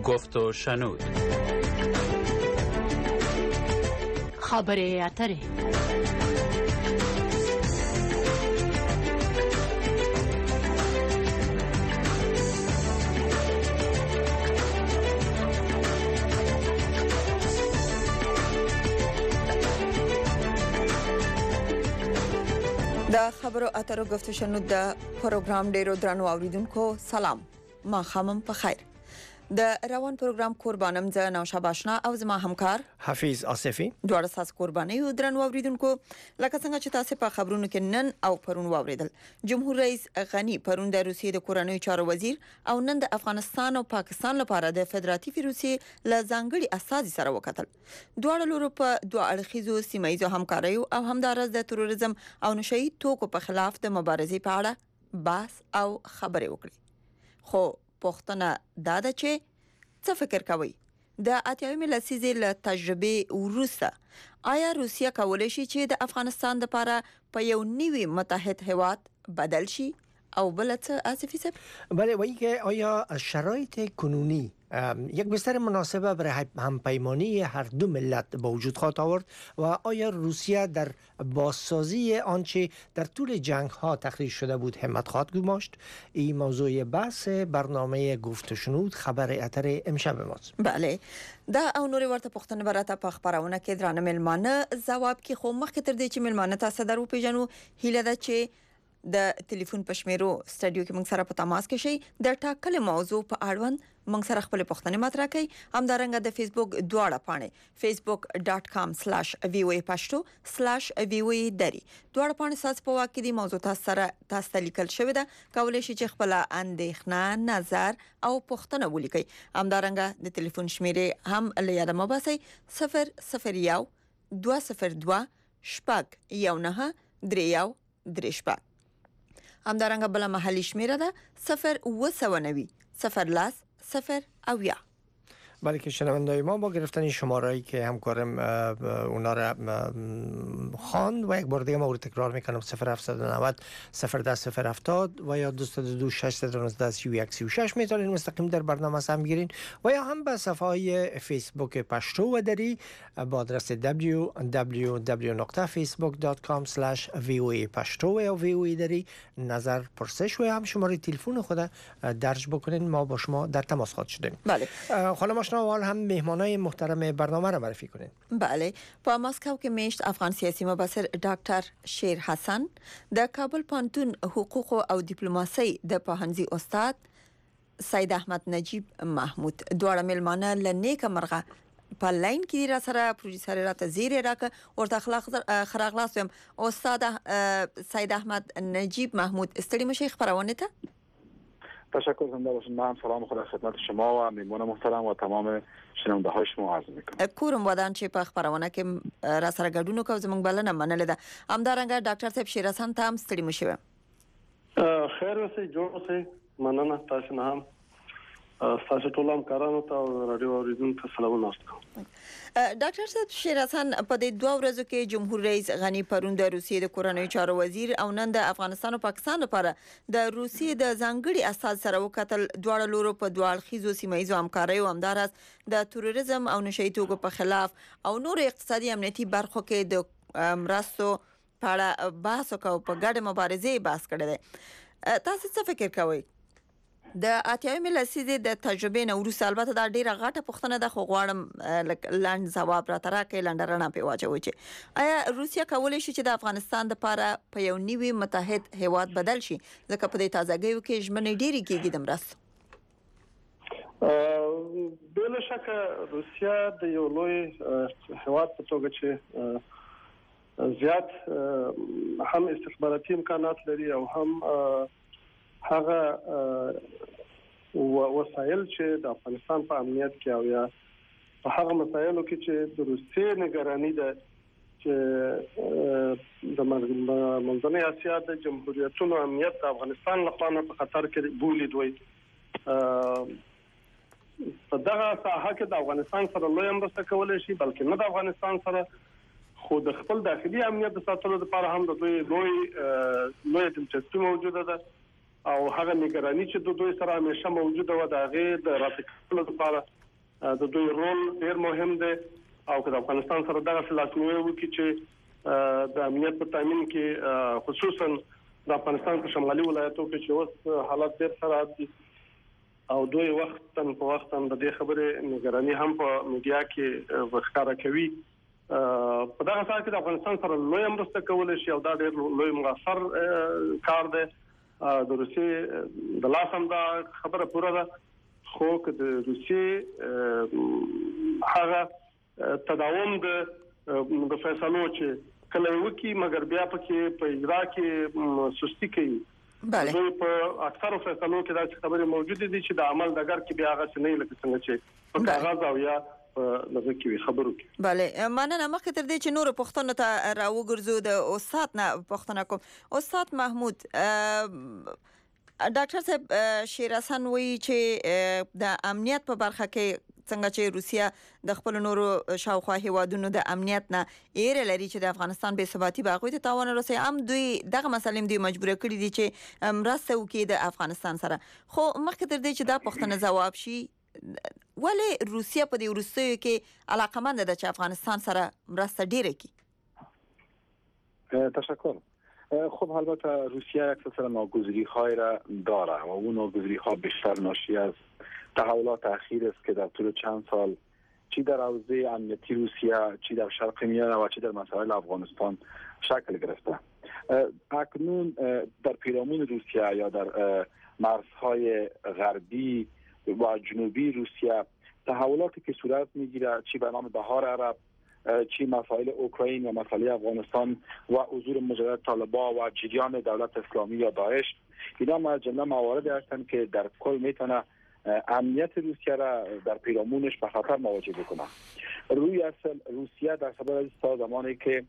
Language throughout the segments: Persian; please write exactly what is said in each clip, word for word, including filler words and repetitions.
گفت و شنود. خبره اتره. د خبرو اترو گفتو شنود د پروګرام ډیرو درنو اوریدونکو سلام. ما خامم په خیر. د روان پروګرام قربانم ز نوشا باشنا او زما همکار حفیظ آصفی دوړ اساس قرباني او درنو اوریدونکو لکه څنګه چې تاسو په خبرونو کې نن او پرون واوریدل. جمهور رئیس غنی پرون د روسیې د کورنیو چارو وزیر او نن د افغانستان او پاکستان لپاره د فدراتیوي روسیې ل ځانګړي اساسي سره وکتل. دوه لورو په دوه اړخیزو سیمایي همکاري او همدارس د تروریزم او نشئی توکو په خلاف د مبارزې په اړه بحث او خبرې وکړي. خو پښتنه دا ده چې څه فکر کوي د اتیاومې لسیزې له تجربه وروسته آیا روسیا کولای شي چې د افغانستان لپاره په یو نوی متحد هیواد بدل شي او بل څه آصفی صاحب؟ بله وایي که آیا شرایط کنونی یک بستر مناسبه برای همپیمانی هر دو ملت به وجود خواهد آورد و آیا روسیه در بازسازی آنچه در طول جنگ ها تخریب شده بود همت خواهد گماشت؟ این موضوع بحث برنامه گفت و شنود خبر اتر امشب ماست. بله دا او نورې ورته پوښتنه براته په خبرونه کې درانه ملمانه ځواب کې خو مخکې تر دې چې ملمانه تاسو درو پیژنو هیله ده چې د ټلیفون پښمیرو سټډیو کې موږ سره په تماس کې شي د ټاکل موضوع په اړوند موږ سره خپل پوښتنې مطرح کړئ. همدارنګه د فیسبوک دواړه پاڼې facebook dot com slash v o a pashto slash v o a دری دواړه پاڼې ساس په واکې دي موضوع تاسو سره تاسو لیکل شوی ده. کولای شئ چې خپل اندېښنه نظر او پوښتنه ولیکئ. همدارنګه د ټلیفون شمیرې هم لیاده مو باسئ صفر صفر یو دوه صفر دوه شپږ یو نه درې یو درې شپږ. همدارنګه بل محلي شمیره ده صفر و سوانوی صفر لاس صفر او یا. بله که شنوندای ما با گرفتن شمارهایی که همکارم اونا را خواند و یک بار دیگه ما رو تکرار میکنم صفر هفت نه صفر صفر ده صفر هفتاد و یا دو دو شش نه سی و یک سی و شش میتونید مستقیم در برنامه هم بگیرین و یا هم به صفحه های فیسبوک پشتو و دری با آدرس دبلیو دبلیو دبلیو دات facebook dot com slash v o a پشتو یا وی او ای دری نظر پرسش و هم شماره تلفن خود درج بکنین. ما با شما در تماس خواهد شدیم. بله خانم آشنا هم مهمانای محترم برنامه را معرفی کنین. بله په مسکو کې میشت افغان سیاسي مبصر ډاکټر شیر حسن د کابل پانتون حقوق او ډیپلوماسي د پوهنځي استاد سید احمد نجیب محمود دواړه ملمانه لنیک مرغه په لاین کې را سره پروډوسر راته زیره راک ورته اخلاق خراغلاسم استاد سید احمد نجیب محمود استری مشیخ خبرونه ته تشکر زنده باشید. من سلام خدا خدمت شما و میهمان محترم و تمام شنونده های شما عرض میکنم. کورم ودان چې په خبرونه کې را سره ګډون کوم زموږ بلنه منل ده. همدارنګه ډاکټر صاحب شیر حسن ته هم ستړي مشوي. خیر اوسئ جوړ اوسئ. مننه تاسو نه هم تاسو ټول هم کارانو ته رادیو اوریدونکو ته سلام واستوم. ډاکټر صاحب شیر حسن په دې دوه ورځو کې جمهور رئیس غنی پرون د روسیې د کورنیو چارو وزیر او نن د افغانستان او پاکستان لپاره د روسیې د ځانګړي اساس سره وکتل. دواړه لورو په دوه اړخیزو سیمایي همکارۍ او همدارس د تروریزم او نشئی توکو په خلاف او نور اقتصادي امنیتي برخو کې د مرستو په اړه بحث وکاو په ګډه مبارزې بحث کړی دی. تاسو څه فکر کوئ؟ د اتیاومې لسیزې د تجربې نه وروسته البته دا ډیره غټه پوښتنه ده خو غواړم لاند ځواب راته راکړئ لنډرنه پې واچوئ چې آیا روسیا کولی شي چې د افغانستان لپاره په یو نوي متحد هیواد بدل شي ځکه په دې تازهګیو کې ژمنې ډیرې کېږي د مرستو؟ بلا شکه روسیا د یو لوی هیواد په توګه چې زیات هم استخباراتي امکانات لري او هم هغه وسایل چې د افغانستان په امنیت کې او یا په هغه مسایلو کې چې د روسیې نگرانی ده چې د منځنۍ اسیا د جمهوریتونو امنیت د افغانستان لپاره په خطر کې بولي دوی په دغه ساحه کې د افغانستان سره لوی مرسته کولای شي بلکې نه د افغانستان سره خو د خپل داخلي امنیت د ساتلو لپاره هم د دوی لوی لوی دلچسپي موجوده ده او هغه نگرانی چې د دوی سره همیشه موجوده و د هغه د راتګ لپاره د دوی رول ډیر مهم دی او که د افغانستان سره دغه فلسفه وکړي چې د امنیت په تامین کې خصوصا د افغانستان په شمالي ولایتو کې چې اوس حالات ډیر خراب دي او دوی وختن په وختن د دې خبرې نگراني هم په میډیا کې وښکاره کوي. په دغه سره کې د افغانستان سره لوی مرسته کول شي او دا ډیر لوی مؤثر کار دی. د روسیې د لاسم دا خبره پوره ده خو که د روسیې هغه تداوم د د فیصلو چې کله وکي مګر بیا پکې په اجرا کې سستی کوي. بله دوی په اکثر فیصلو کې دا خبره موجوده دي چې د عمل دګر کې بیا هغه څه نه لکه څنګه چې په کاغذ او یا لږه کې خبرو کې. بله مننه. مخکې تر دې چې نور پښتنو ته راوګرځو د استاد نه پښتنه کوم. استاد محمود ډاکټر صاحب شیر حسن وایي چې د امنیت په برخه کې څنګه چې روسیا د خپل نورو شاوخوا هیوادونو د امنیت نه ایر لري چې د افغانستان بې ثباتي باغوي ته تاوان رسي هم دوی دغه مسلې دوی مجبور کړي دي چې مرسته وکړي د افغانستان سره. خو مخکې تر دې چې دا پښتنه جواب شي ولی روسیا په دې ورستیو کې علاقمند ده چې افغانستان سره مرسته ډیره کړي؟ تشکر. خب البته روسیه اکثر ناگزیری‌های را داره و اون ناگزیری‌ها بیشتر ناشی از تحولات اخیر است که در طول چند سال چی در حوزه امنیتی روسیه چی در شرق میانه و چی در مسائل افغانستان شکل گرفته. اکنون در پیرامون روسیه یا در مرزهای غربی و جنوبی روسیه تحولاتی که صورت میگیره چی به نام بهار عرب چی مسائل اوکراین و مسائل افغانستان و حضور مجدد طالبان و جریان دولت اسلامی یا داعش اینا از جمله مواردی هستند که در کل میتونه امنیت روسیه را در پیرامونش به خطر مواجه بکنه. روی اصل روسیه در سبب تا زمانی که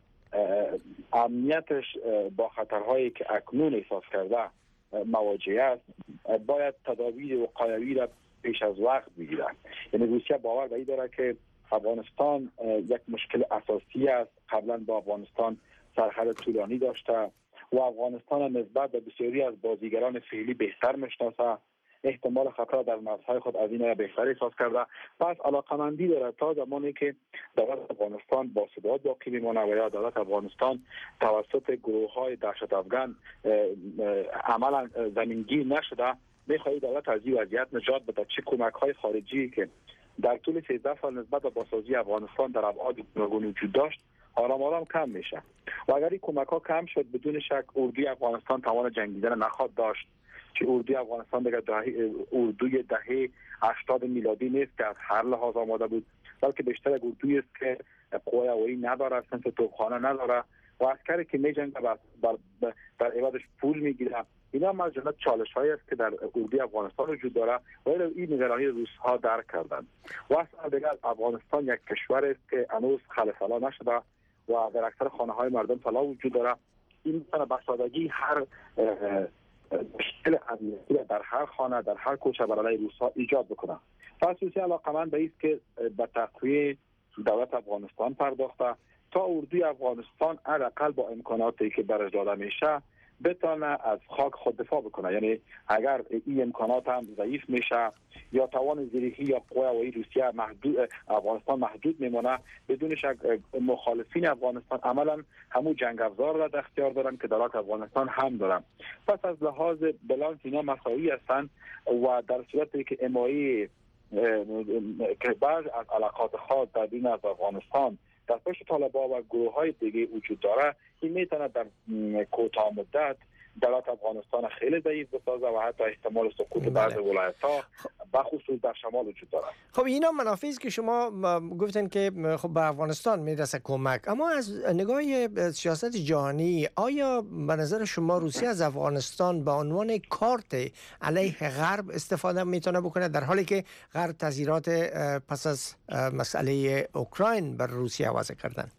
امنیتش با خطرهایی که اکنون احساس کرده مواجه است باید تدابیر وقایوی را پیش از وقت بگیره. یعنی روسیه باور به این داره که افغانستان یک مشکل اساسی است. قبلا با افغانستان سرحد طولانی داشته و افغانستان نسبت به بسیاری از بازیگران فعلی بهتر میشناسه. احتمال خطر در مرزهای خود از این را بهتر احساس کرده. پس علاقمندی داره تا زمانی که دولت افغانستان با ثبات باقی میمونه و یا دولت افغانستان توسط گروه‌های دهشت افغان عملا زمینگیر نشده میخواهی دولت از این وضعیت نجات بده. چه کمک‌های خارجی که در طول سیزده سال نسبت به بازسازی افغانستان در ابعاد گوناگون وجود داشت آرام آرام کم میشه و اگر این کمک‌ها کم شد بدون شک اردوی افغانستان توان جنگیدن نخواهد داشت که اردوی افغانستان دیگر دهه اردوی دهه هشتاد میلادی نیست که از هر لحاظ آماده بود بلکه بیشتر یک اردویی است که قوای هوایی نداره، صنف توپخانه نداره و عسکری که میجنگه در در عوضش پول میگیره. اینا هم از جمله چالش‌هایی است که در اردوی افغانستان وجود داره و این نگرانی روس‌ها درک کردند. و اصلا دیگر افغانستان یک کشور است که هنوز خلفلا نشده و در اکثر خانه‌های مردم طلا وجود داره. این میتونه به سادگی هر مشکل امنیتی در هر خانه در هر کوچه برای روس‌ها ایجاد بکنه. پس روسیه علاقمند به است که به تقویت دولت افغانستان پرداخته تا اردوی افغانستان حداقل با امکاناتی که برش داده میشه بتونه از خاک خود دفاع بکنه. یعنی اگر این امکانات هم ضعیف میشه یا توان زیرکی یا قوای هوایی روسیه محدود افغانستان محدود میمونه بدون شک مخالفین افغانستان عملا همون جنگ افزار را در اختیار دارن که دولت افغانستان هم دارن. پس از لحاظ بلانس اینا مساوی هستند و در صورتی که امایی که بعض از علاقات خاص در بین از افغانستان در پشت طالبان و گروه های دیگه وجود داره این میتونه در کوتاه مدت دولت افغانستان خیلی ضعیف بسازه و حتی احتمال سقوط بعض ولایت‌ها بخصوص در شمال وجود داره. خب اینا منافعی است که شما گفتن که خب به افغانستان میرسه کمک، اما از نگاه سیاست جهانی آیا به نظر شما روسیه از افغانستان به عنوان کارت علیه غرب استفاده میتونه بکنه در حالی که غرب تذیرات پس از مسئله اوکراین بر روسیه وضع کردن؟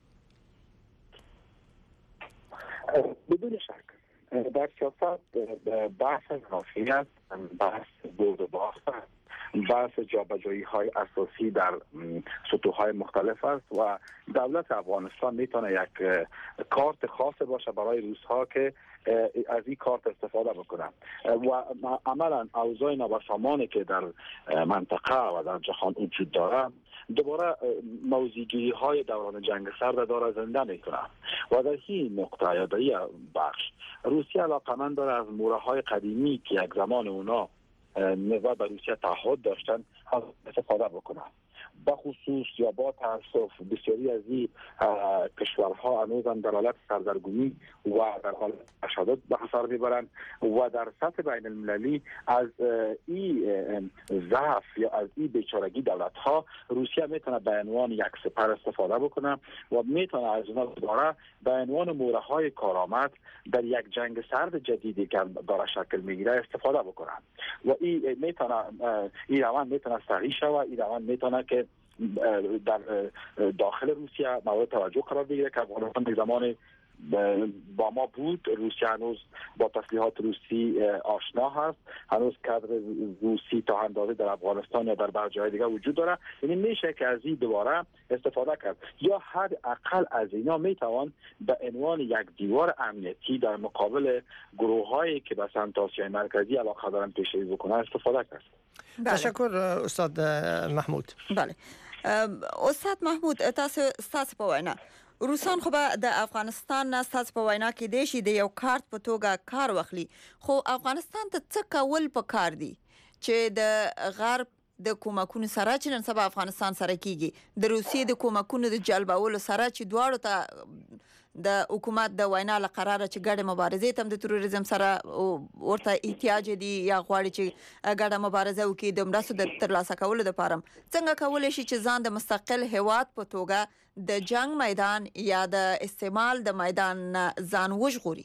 بدون شک در سیاست بحث منافعیت بحث برد و باخت بحث جابجایی های اساسی در سطوح های مختلف است و دولت افغانستان میتونه یک کارت خاص باشه برای روس‌ها که از این کارت استفاده بکنن و عملا اوضاع نابسامانی که در منطقه و در جهان وجود داره دوباره موضوعگیری های دوران جنگ سرد داره زنده میکنه و در این نقطه یا در این بخش روسیه علاقمند داره از موره های قدیمی که یک زمان اونا نسبت به روسیه تعهد داشتن استفاده بکنه. بخصوص یا با تاسف بسیاری از این کشورها هنوزم در حالت سردرگمی و در حالت تشدد به سر میبرند و در سطح بین المللی از این ضعف یا از این بیچارگی دولت ها روسیه میتونه به عنوان یک سپر استفاده بکنه و میتونه از اونها دوباره به عنوان موره های کارآمد در یک جنگ سرد جدیدی که داره شکل میگیره استفاده بکنه و این میتونه این روند میتونه سریع شود. این روند میتونه که در داخل روسیه مورد توجه قرار بگیره که افغانستان به زمان با ما بود. روسیه هنوز با تسلیحات روسی آشنا هست، هنوز کادر روسی تا اندازه در افغانستان یا در بعضی جای دیگه وجود داره. یعنی میشه که از این دوباره استفاده کرد یا حداقل از اینا میتوان به عنوان یک دیوار امنیتی در مقابل گروه‌هایی که به سمت آسیای مرکزی علاقه دارن پیشروی بکنن استفاده کرد. بله. تشکر استاد محمود. بله استاد محمود، تاسو تاسو په وینا روسان خو به د افغانستان نه تاسو په وینا کې د شي د یو کارت په توګه کار واخلي، خو افغانستان ته څه کول په کار دي چې د غرب د کومکونو سره چې نن سبا افغانستان سره کیږي د روسیې د کومکونو د جلبولو سره چې دواړو ته د حکومت د وینا له قراره چې ګډه مبارزه تم د تروریزم سره ورته احتیاج دي یا غواړي چې ګډه مبارزه وکړي د مرستو د ترلاسه کولو لپاره څنګه کولای شي چې ځان د مستقل هیواد په توګه د جنگ میدان یا د استعمال د میدان ځان وژغوري؟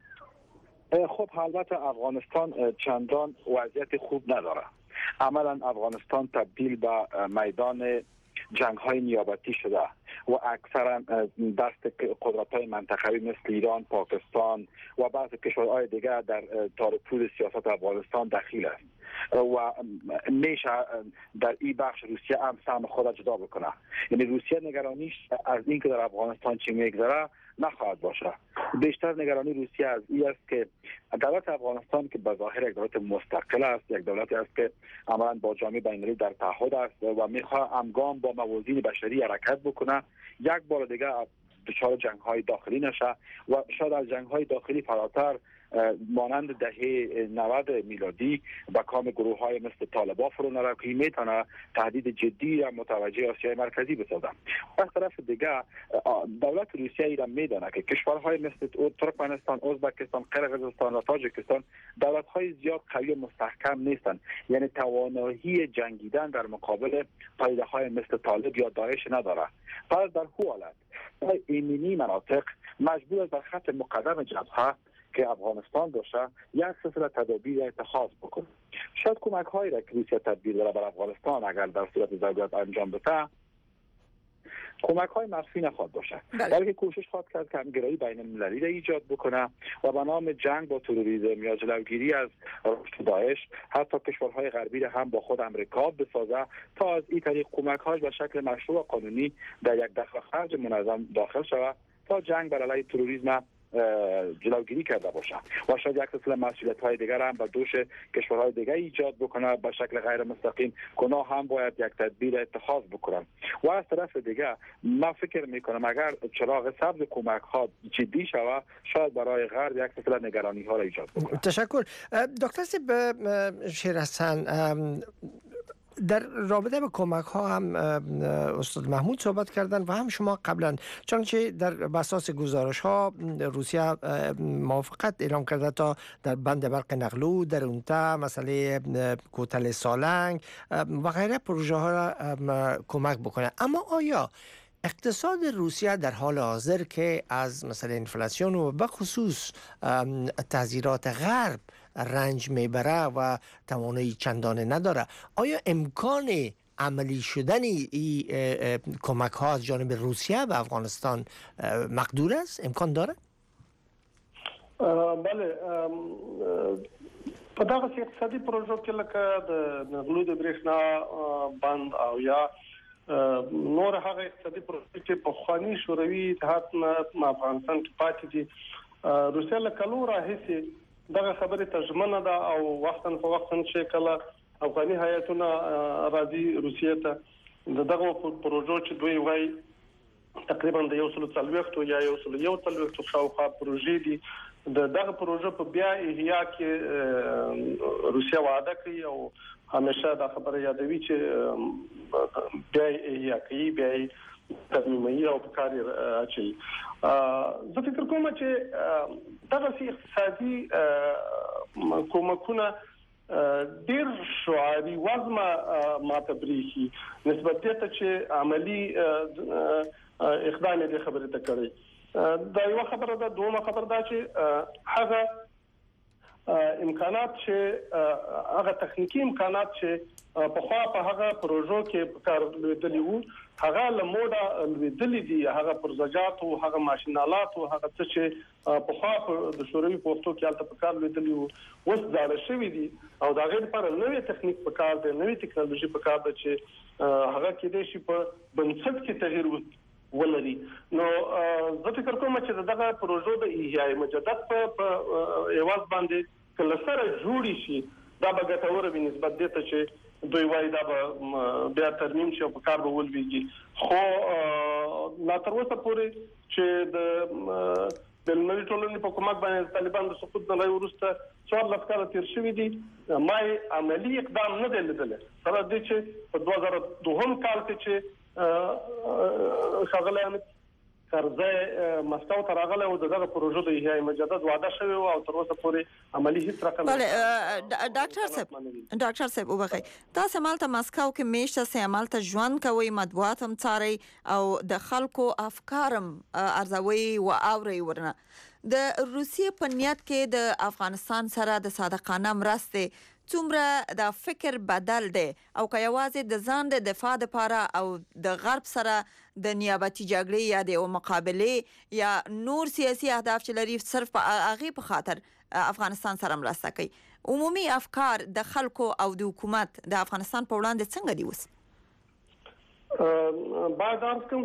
خب البته افغانستان چندان وضعیت خوب نداره. عملا افغانستان تبدیل به میدان جنگ های نیابتی شده و اکثرا دست قدرت های منطقوی مثل ایران، پاکستان و بعضی کشورهای دیگر در تارپود سیاست افغانستان دخیل است و میشه در این بخش روسیه هم سهم خود جدا بکنه. یعنی روسیه نگرانیش از این که در افغانستان چی میگذره نخواهد باشه. بیشتر نگرانی روسیه از این است که دولت افغانستان که به ظاهر یک دولت مستقل است، یک دولتی است که عملاً با جامعه بین‌المللی در تعهد است و میخواد همگام با موازین بشری حرکت بکنه، یک بار دیگه دچار جنگ‌های داخلی نشه و شاید از جنگ‌های داخلی فراتر مانند دهه نود میلادی با کام گروه‌های مثل طالبان فرو نره که میتونه تهدید جدی را متوجه آسیای مرکزی بسازه. از طرف دیگه دولت روسیه ایران میدونه که کشورهای مثل ترکمنستان، ازبکستان، قرقیزستان و تاجیکستان دولت‌های زیاد قوی و مستحکم نیستند، یعنی توانایی جنگیدن در مقابل پایده‌های مثل طالب یا داعش نداره. پس در هر حالت ایمنی مناطق مجبور در خط مقدم جبهه که افغانستان باشه یک سلسله تدابیر اتخاذ بکنه. شاید کمک هایی را که روسیه تدبیر داره بر افغانستان اگر در صورت ضرورت انجام بده کمک های مخفی نخواهد باشه، بلکه کوشش خواهد کرد که همگرایی بین المللی را ایجاد بکنه و به نام جنگ با تروریسم یا جلوگیری از رشد داعش حتی کشورهای غربی را هم با خود امریکا بسازه تا از این طریق کمک های به شکل مشروع و قانونی در یک دخل خرج منظم داخل شود تا جنگ بر علیه تروریسم جلوگیری کرده باشه و شاید یک سلسله مسئولیت های دیگر هم به دوش کشورهای دیگر ایجاد بکنه به شکل غیر مستقیم کنا هم باید یک تدبیر اتخاذ بکنن. و از طرف دیگر من فکر میکنم اگر چراغ سبز کمک ها جدی شود شاید برای غرب یک سلسله نگرانی ها را ایجاد بکنه. تشکر دکتر سیب شیرحسن، در رابطه با کمک ها هم استاد محمود صحبت کردن و هم شما قبلا، چنانچه در اساس گزارش ها روسیه موافقت اعلام کرده تا در بند برق نقلو، در اونتا مسئله کوتل سالنگ و غیره پروژه ها را کمک بکنه. اما آیا اقتصاد روسیه در حال حاضر که از مسئله انفلاسیون و به خصوص تحذیرات غرب رنج میبره و توانایی چندانه نداره، آیا امکان عملی شدن این کمک ها از جانب روسیه به افغانستان مقدور است؟ امکان داره؟ بله، په دغه اقتصادي پروژو کې لکه د نغلو د برېښنا بند او یا نور هغه اقتصادي پروژې چې په خواني شوروي اتحاد نه افغانستان کې پاتې دي روسیا له کلو راهیسې دغه خبره ترجمه ده او وختن په وختن چې کله افغاني هیئتونه راځي روسیې ته دغه پروژو چې دوی وایي تقریبا د یو سل څلوېښت یا یو سل یو څلوېښت شاوخوا پروژې دي د دغه پروژه په بیا احیا کې روسیا وعده کوي او همیشه دا خبره یادوي چې بیا احیا کوي بیا تضمینوي او په کار اچي زه فکر کوم چې دغه اقتصادي کومکونه ډیر شعاري وزمه ماته بریخي نسبت ته چې عملی اقدام دې خبره ته کړی دا یو خبره ده دومره خبره ده چې هغه امکانات چې هغه تخنیکی امکانات چې په خوا په هغه پروژو کې کار لیدلی وو هغه له موډه لیدلی دي هغه پروژات او هغه ماشينالات او هغه څه چې په خوا د شوروي په وختو کې البته په کار لیدلی وو اوس ځاله شوی دي او دا غیر پر نوې تخنیک په کار دی نوې ټکنالوژي په کار ده چې هغه کې د شي په بنسټ کې تغییر وکړي ولري نو زه فکر کوم چې دغه پروژو د احیاء مجدد په ایواز باندې کله سره جوړی شي دا به ګټور وي نسبت دې ته چې دوی وایي دا به بیا ترمیم شي او په کار به ولويږي خو لا تر اوسه پورې چې د د نړۍ ټولنې په کومک باندې طالبان د سقوط نه وروسته څوار لکه تیر شوی دي مای عملی اقدام نه دی لیدل سره د چې په دوه زره دوه کال کې چې خغله کرزه مسکو ته راغله او دغه پروژه د احیاء مجدد وعده شوی او تر اوسه پورې عملی هیڅ رقم بله ډاکټر صاحب ډاکټر صاحب وبخښئ تاسو مالته مسکو کې میشته سه عملته ژوند کوي مطبوعات هم څاري او د خلکو افکارم ارزوي او اوري ورنه د روسیې په نیت کې د افغانستان سره د صادقانه مرسته څومره د فکر بدل دی او که یوازې د ځان د دفاع لپاره او د غرب سره د نیابتي جګړې یا د مقابله یا نور سیاسي اهداف چې لري صرف په هغه په خاطر افغانستان سره مرسته کوي عمومي افکار د خلکو او د حکومت د افغانستان په وړاندې څنګه دي اوس بعد از کوم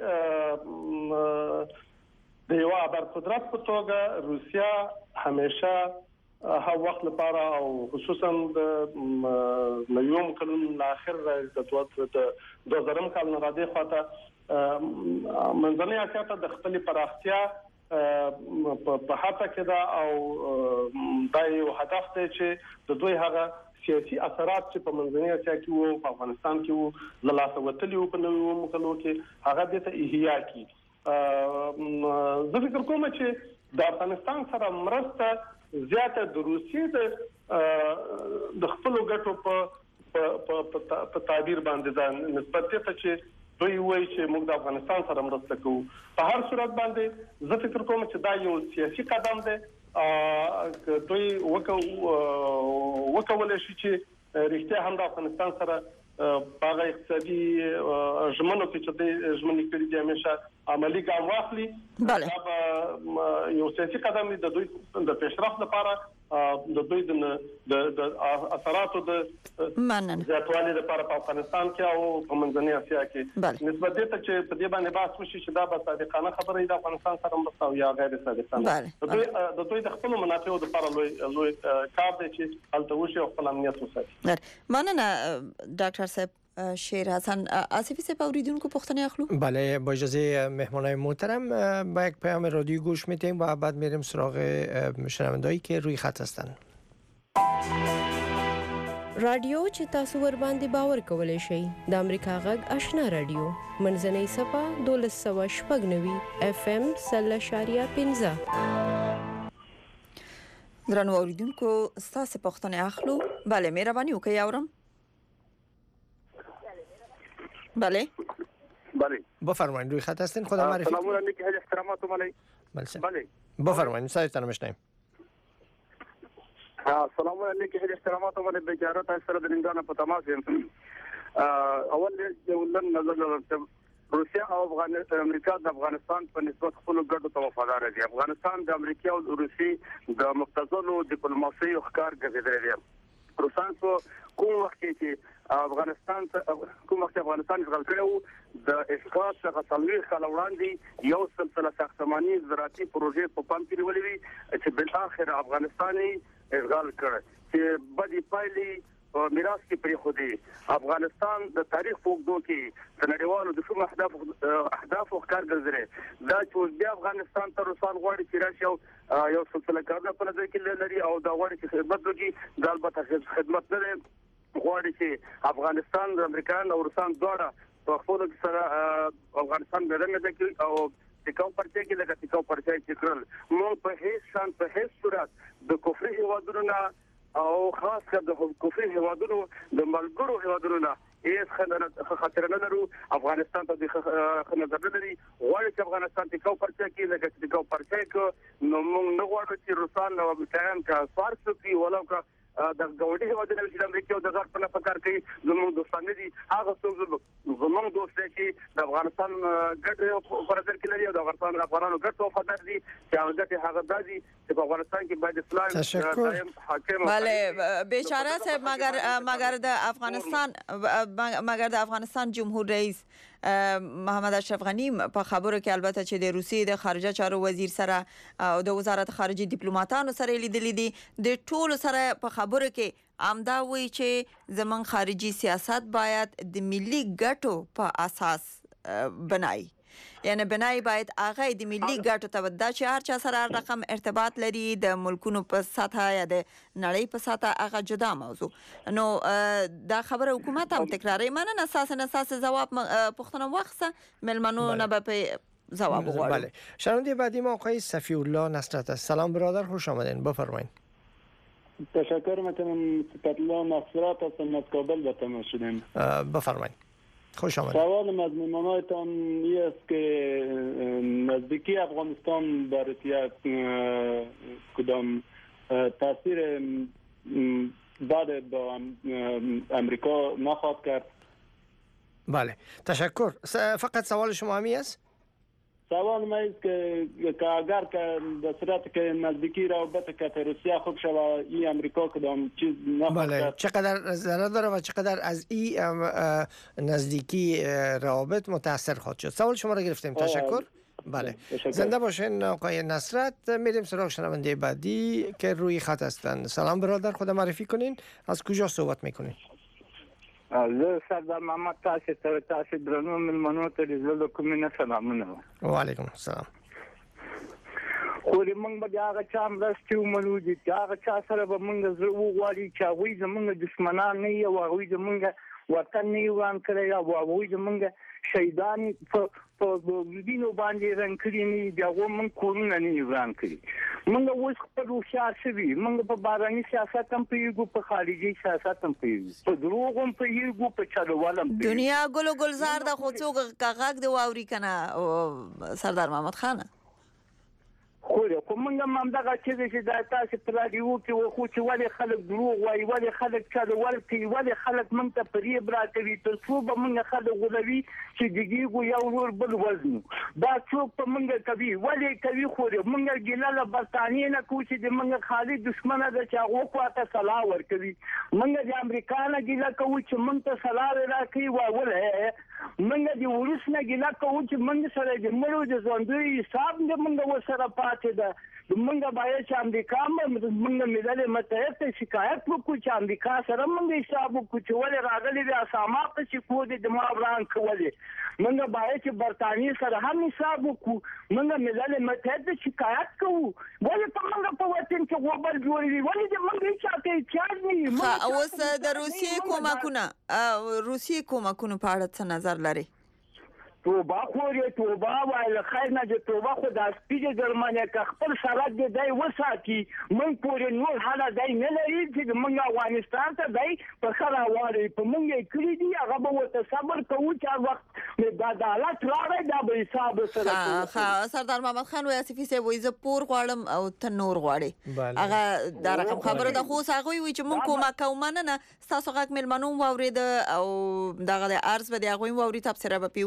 چې د یو ابر قدرت په توګه روسیا همیشه ها وخت لپاره او خصوصا د نویم کلون اخر د دوه زره کال نه راځي خواته منځنۍ اسیا ته د خپل پراختیا په هڅه کې دا او دا یو هدف دی چې د دوی هغه سیاسي اثرات چې په منځنۍ اسیا کې وو په افغانستان کې وو له لاسه وتلي وو په نویم کلو کې هغه د احیا کی زه فکر کوم چې د افغانستان سره مرسته زیاته د روسیې د د خپل ګټو په په تعبیر باندې ده نسبت ته چې دوی وایي چې موږ د افغانستان سره مرسته کوو په هر صورت باندې زه فکر کوم چې دا یو سیاسي قدم دی دوی وکولای شي چې رښتیا هم د افغانستان سره په اقتصادي ژمنو کې چې د ژمنې کړي دي همیشه عملی ګام واخلي دا یو سیاسي قدم دی د دوی د پیشرفت لپاره د دوی د اثراتو د زیاتوالي لپاره په افغانستان کې او په منځنۍ اسیا کې نسبت ته چې په دې باندې بحث وشي چې دا به صادقانه خبره ده د افغانستان سره مرسته او یا غیر صادقانه د دوی د دوی د خپل منافعو لپاره لوی لوی کار دی چې هلته وشي او خپل امنیت وساتي مننه ډاکټر صاحب شیر حسن آصفی صاحب اوریدونکو پوښتنه اخلو بله با اجازه مهمانای محترم با یک پیام رادیو گوش میدیم و بعد میریم سراغ شنوندهایی که روی خط هستن رادیو چې تاسو ور باندې باور کولای شئ د امریکا غږ آشنا رادیو منځنۍ صفه دولس سوه شپږ نوي اف ام سل اشاریه پنځه درنو اوریدونکو ستاسو پوښتنه اخلو بله مهرباني وکړئ اورم بله بله بفرمایید روی خط هستین خدا معرفی سلام علیکم خیلی احترامات علی بله بفرمایید سایتون میشنیم سلام علیکم خیلی احترامات علی بجارت سره د نندانه په تماس یم اول یو لن نظر لرم روسیا او افغانستان امریکا د افغانستان په نسبت خپل ګډو ته وفادار دي. افغانستان د امریکا او روسي د مختزلو ډیپلوماسي او ښکار ګرځیدل دي. روسان څو کوم وخت چې افغانستان کوم وخت افغانستان اشغال کړو د اسقاط څخه څلوي خل وړاندې یو سلسله ساختماني زراعتي پروژې په پام کې نیولې وي چې بل اخر افغانستاني اشغال کړ چې بدی پایلې میراث کې پرې خو دی. افغانستان د تاریخ په اوږدو کې د نړیوالو د کوم اهداف اهداف ښکار ګرځي دا چې بیا افغانستان ته روسان غواړي چې راشي یو سلسله کارونه په نظر کې لري او دا غواړي چې خدمت وکړي. دا البته خدمت نه دی، غواړي چې افغانستان د امریکایانو او روسان دواړه په خپل سره افغانستان ګرځنه کوي او ټیکاو پرچې کې لکه ټیکاو پرچې چې کړل مو په هیڅ شان په هیڅ صورت د کفر هیوادونو او خاص کر د کفر هیوادونو د ملګرو هیوادونو نه هیڅ خطر نه لرو. افغانستان ته د نظر لري غواړي چې افغانستان ټیکاو پرچې کې لکه ټیکاو پرچې کې نو موږ نه غواړو چې روسان او امریکایان کا فارس کوي ولو کا د ګوډي هیوادونو چې امریکا او د غرب په کار کوي زموږ دوستان دي. هغه څوک زموږ دوست چې د افغانستان ګټ په نظر کې لري او د افغانستان افغانانو ګټ وفادار دي چې هغه ګټ هغه دادي چې په افغانستان کې باید اسلام دائم حاکم. بله بیچاره صاحب مگر مگر د افغانستان مگر د افغانستان جمهور رئیس محمد اشرف غنی په خبرو کې البته چې د روسیې د خارجه چارو وزیر سره او د وزارت خارجه ډیپلوماټانو سره لیدلې دي د ټولو سره په خبرو کې امدا وی چې زمون خارجي سیاست باید د ملي ګټو په اساس بنای، یعنی بنای باید هغه د ملي ګټو ته د چې هر چا سره رقم ارتباط لري د ملکونو په سطح یا د نړۍ په سطح هغه جدا موضوع. نو دا خبره حکومت هم تکراري مننه اساسا اساس جواب پښتنو وخت ملمنو نه به جواب وغواړي. بله شنونده بعدی ما آقای صفی الله نصرت است. سلام برادر، خوش آمدین، بفرمایید. تشکر میکنم. صفت الله نصرت هستم از کابل به تماس شدیم. بفرمایید. خوش آمدید. سوالم از مهمانایتان این است که نزدیکی افغانستان بر روسیه کدام تاثیر بعد با امریکا نخواهد کرد؟ بله تشکر. فقط سوال شما همی است؟ سوال ما است که که اگر که به صورت که نزدیکی رابطه که روسیه خوب شود این امریکا کدام چیز نخواهد بله کرد؟ چقدر ضرر داره و چقدر از این نزدیکی روابط متاثر خواهد شد؟ سوال شما را گرفتیم. تشکر. بله تشکر. زنده باشین آقای نصرت. میریم سراغ شنونده بعدی که روی خط هستند. سلام برادر، خود معرفی کنین، از کجا صحبت میکنین؟ زه سردار محمد تاسو ته تاسو درنو ملمنو ته د کومینه سلامونه. وعلیکم السلام. خو موږ به هغه چا مرستې ومنو چې هغه چا سره به موږ زه وغواړي چې هغوی زموږ دشمنان نه وي او هغوی زموږ وطن نه وران کړی او هغوی زموږ شهیدان په وینو باندې رنګ کړي نه دي، هغه موږ کورونه نه وران کړي. موږ اوس خپل هوښیار شوي، موږ په بهرني سیاست هم پوهېږو، په خارجي سیاست هم پوهېږو، په دروغ هم پوهېږو، په چلول هم پوهېږو. دنیا ګل و ګلزار ده خو څوک غږ دی واوري که نه سردار محمد خانه؟ خو خو موږ هم همدغه څه دی چې دا تاسې په راډیو کې وښو چې ولې خلک دروغ وایي، ولې خلک چلول کوي، ولې خلک موږ ته فریب راکوي تر څو به موږ خلک غولوي چې ږغېږو یو ورور بل وزنو. دا څوک په موږ کوي، ولې کوي؟ خو موږ ګیله له برطانیې نه کوو چې د موږ خالي دښمنه ده چې هغو خواته سلاح ورکوي. موږ د امریکا نه ګیله کوو چې موږ ته سلاح راکوي. ولې موږ د وروس نه ګیله کوو چې موږ سره د مړو د ژوندیو حساب د موږ ورسره پاتې ده. موږ باید چې امریکا موږ ملل متحد ته شکایت وکړو چې امریکا سره موږ حساب وکړو چې ولې راغلي دي اسامه په چې کو دي دماغ وران کولې. موږ باید چې برطانیې سره هم حساب وکړو. موږ ملل متحد ته شکایت کوو ولې په موږ په وطن کې غوبل جوړوي، ولې د موږ هیچا ته احتیاج نه وي. اوس د روسیې کومکونه روسیې کومکونو په اړه څه نظر لري؟ توبه خورې توبه وای له خیر نه چې توبه خو د سپیډ جرمنیا که خپل سرحد دی دی وساتي موږ پورې نور حاله دی نه لري چې موږ افغانستان ته دی په ښه راواړوي. په موږ یې کړي دي هغه به ورته صبر کوو چې هر وخت د عدالت راغی دا به حساب سره کوو. سردار محمد خان وایي اسفي صاحب وایي زه پور غواړم او ته نور غواړې، هغه دا رقم خبره ده. خو اوس هغوی وایي چې موږ کومک کوو. مننه ستاسو غږ مېلمنو هم واورېده او دغه د عرض به د هغوی هم واوري، تبصره به پرې وکړي چې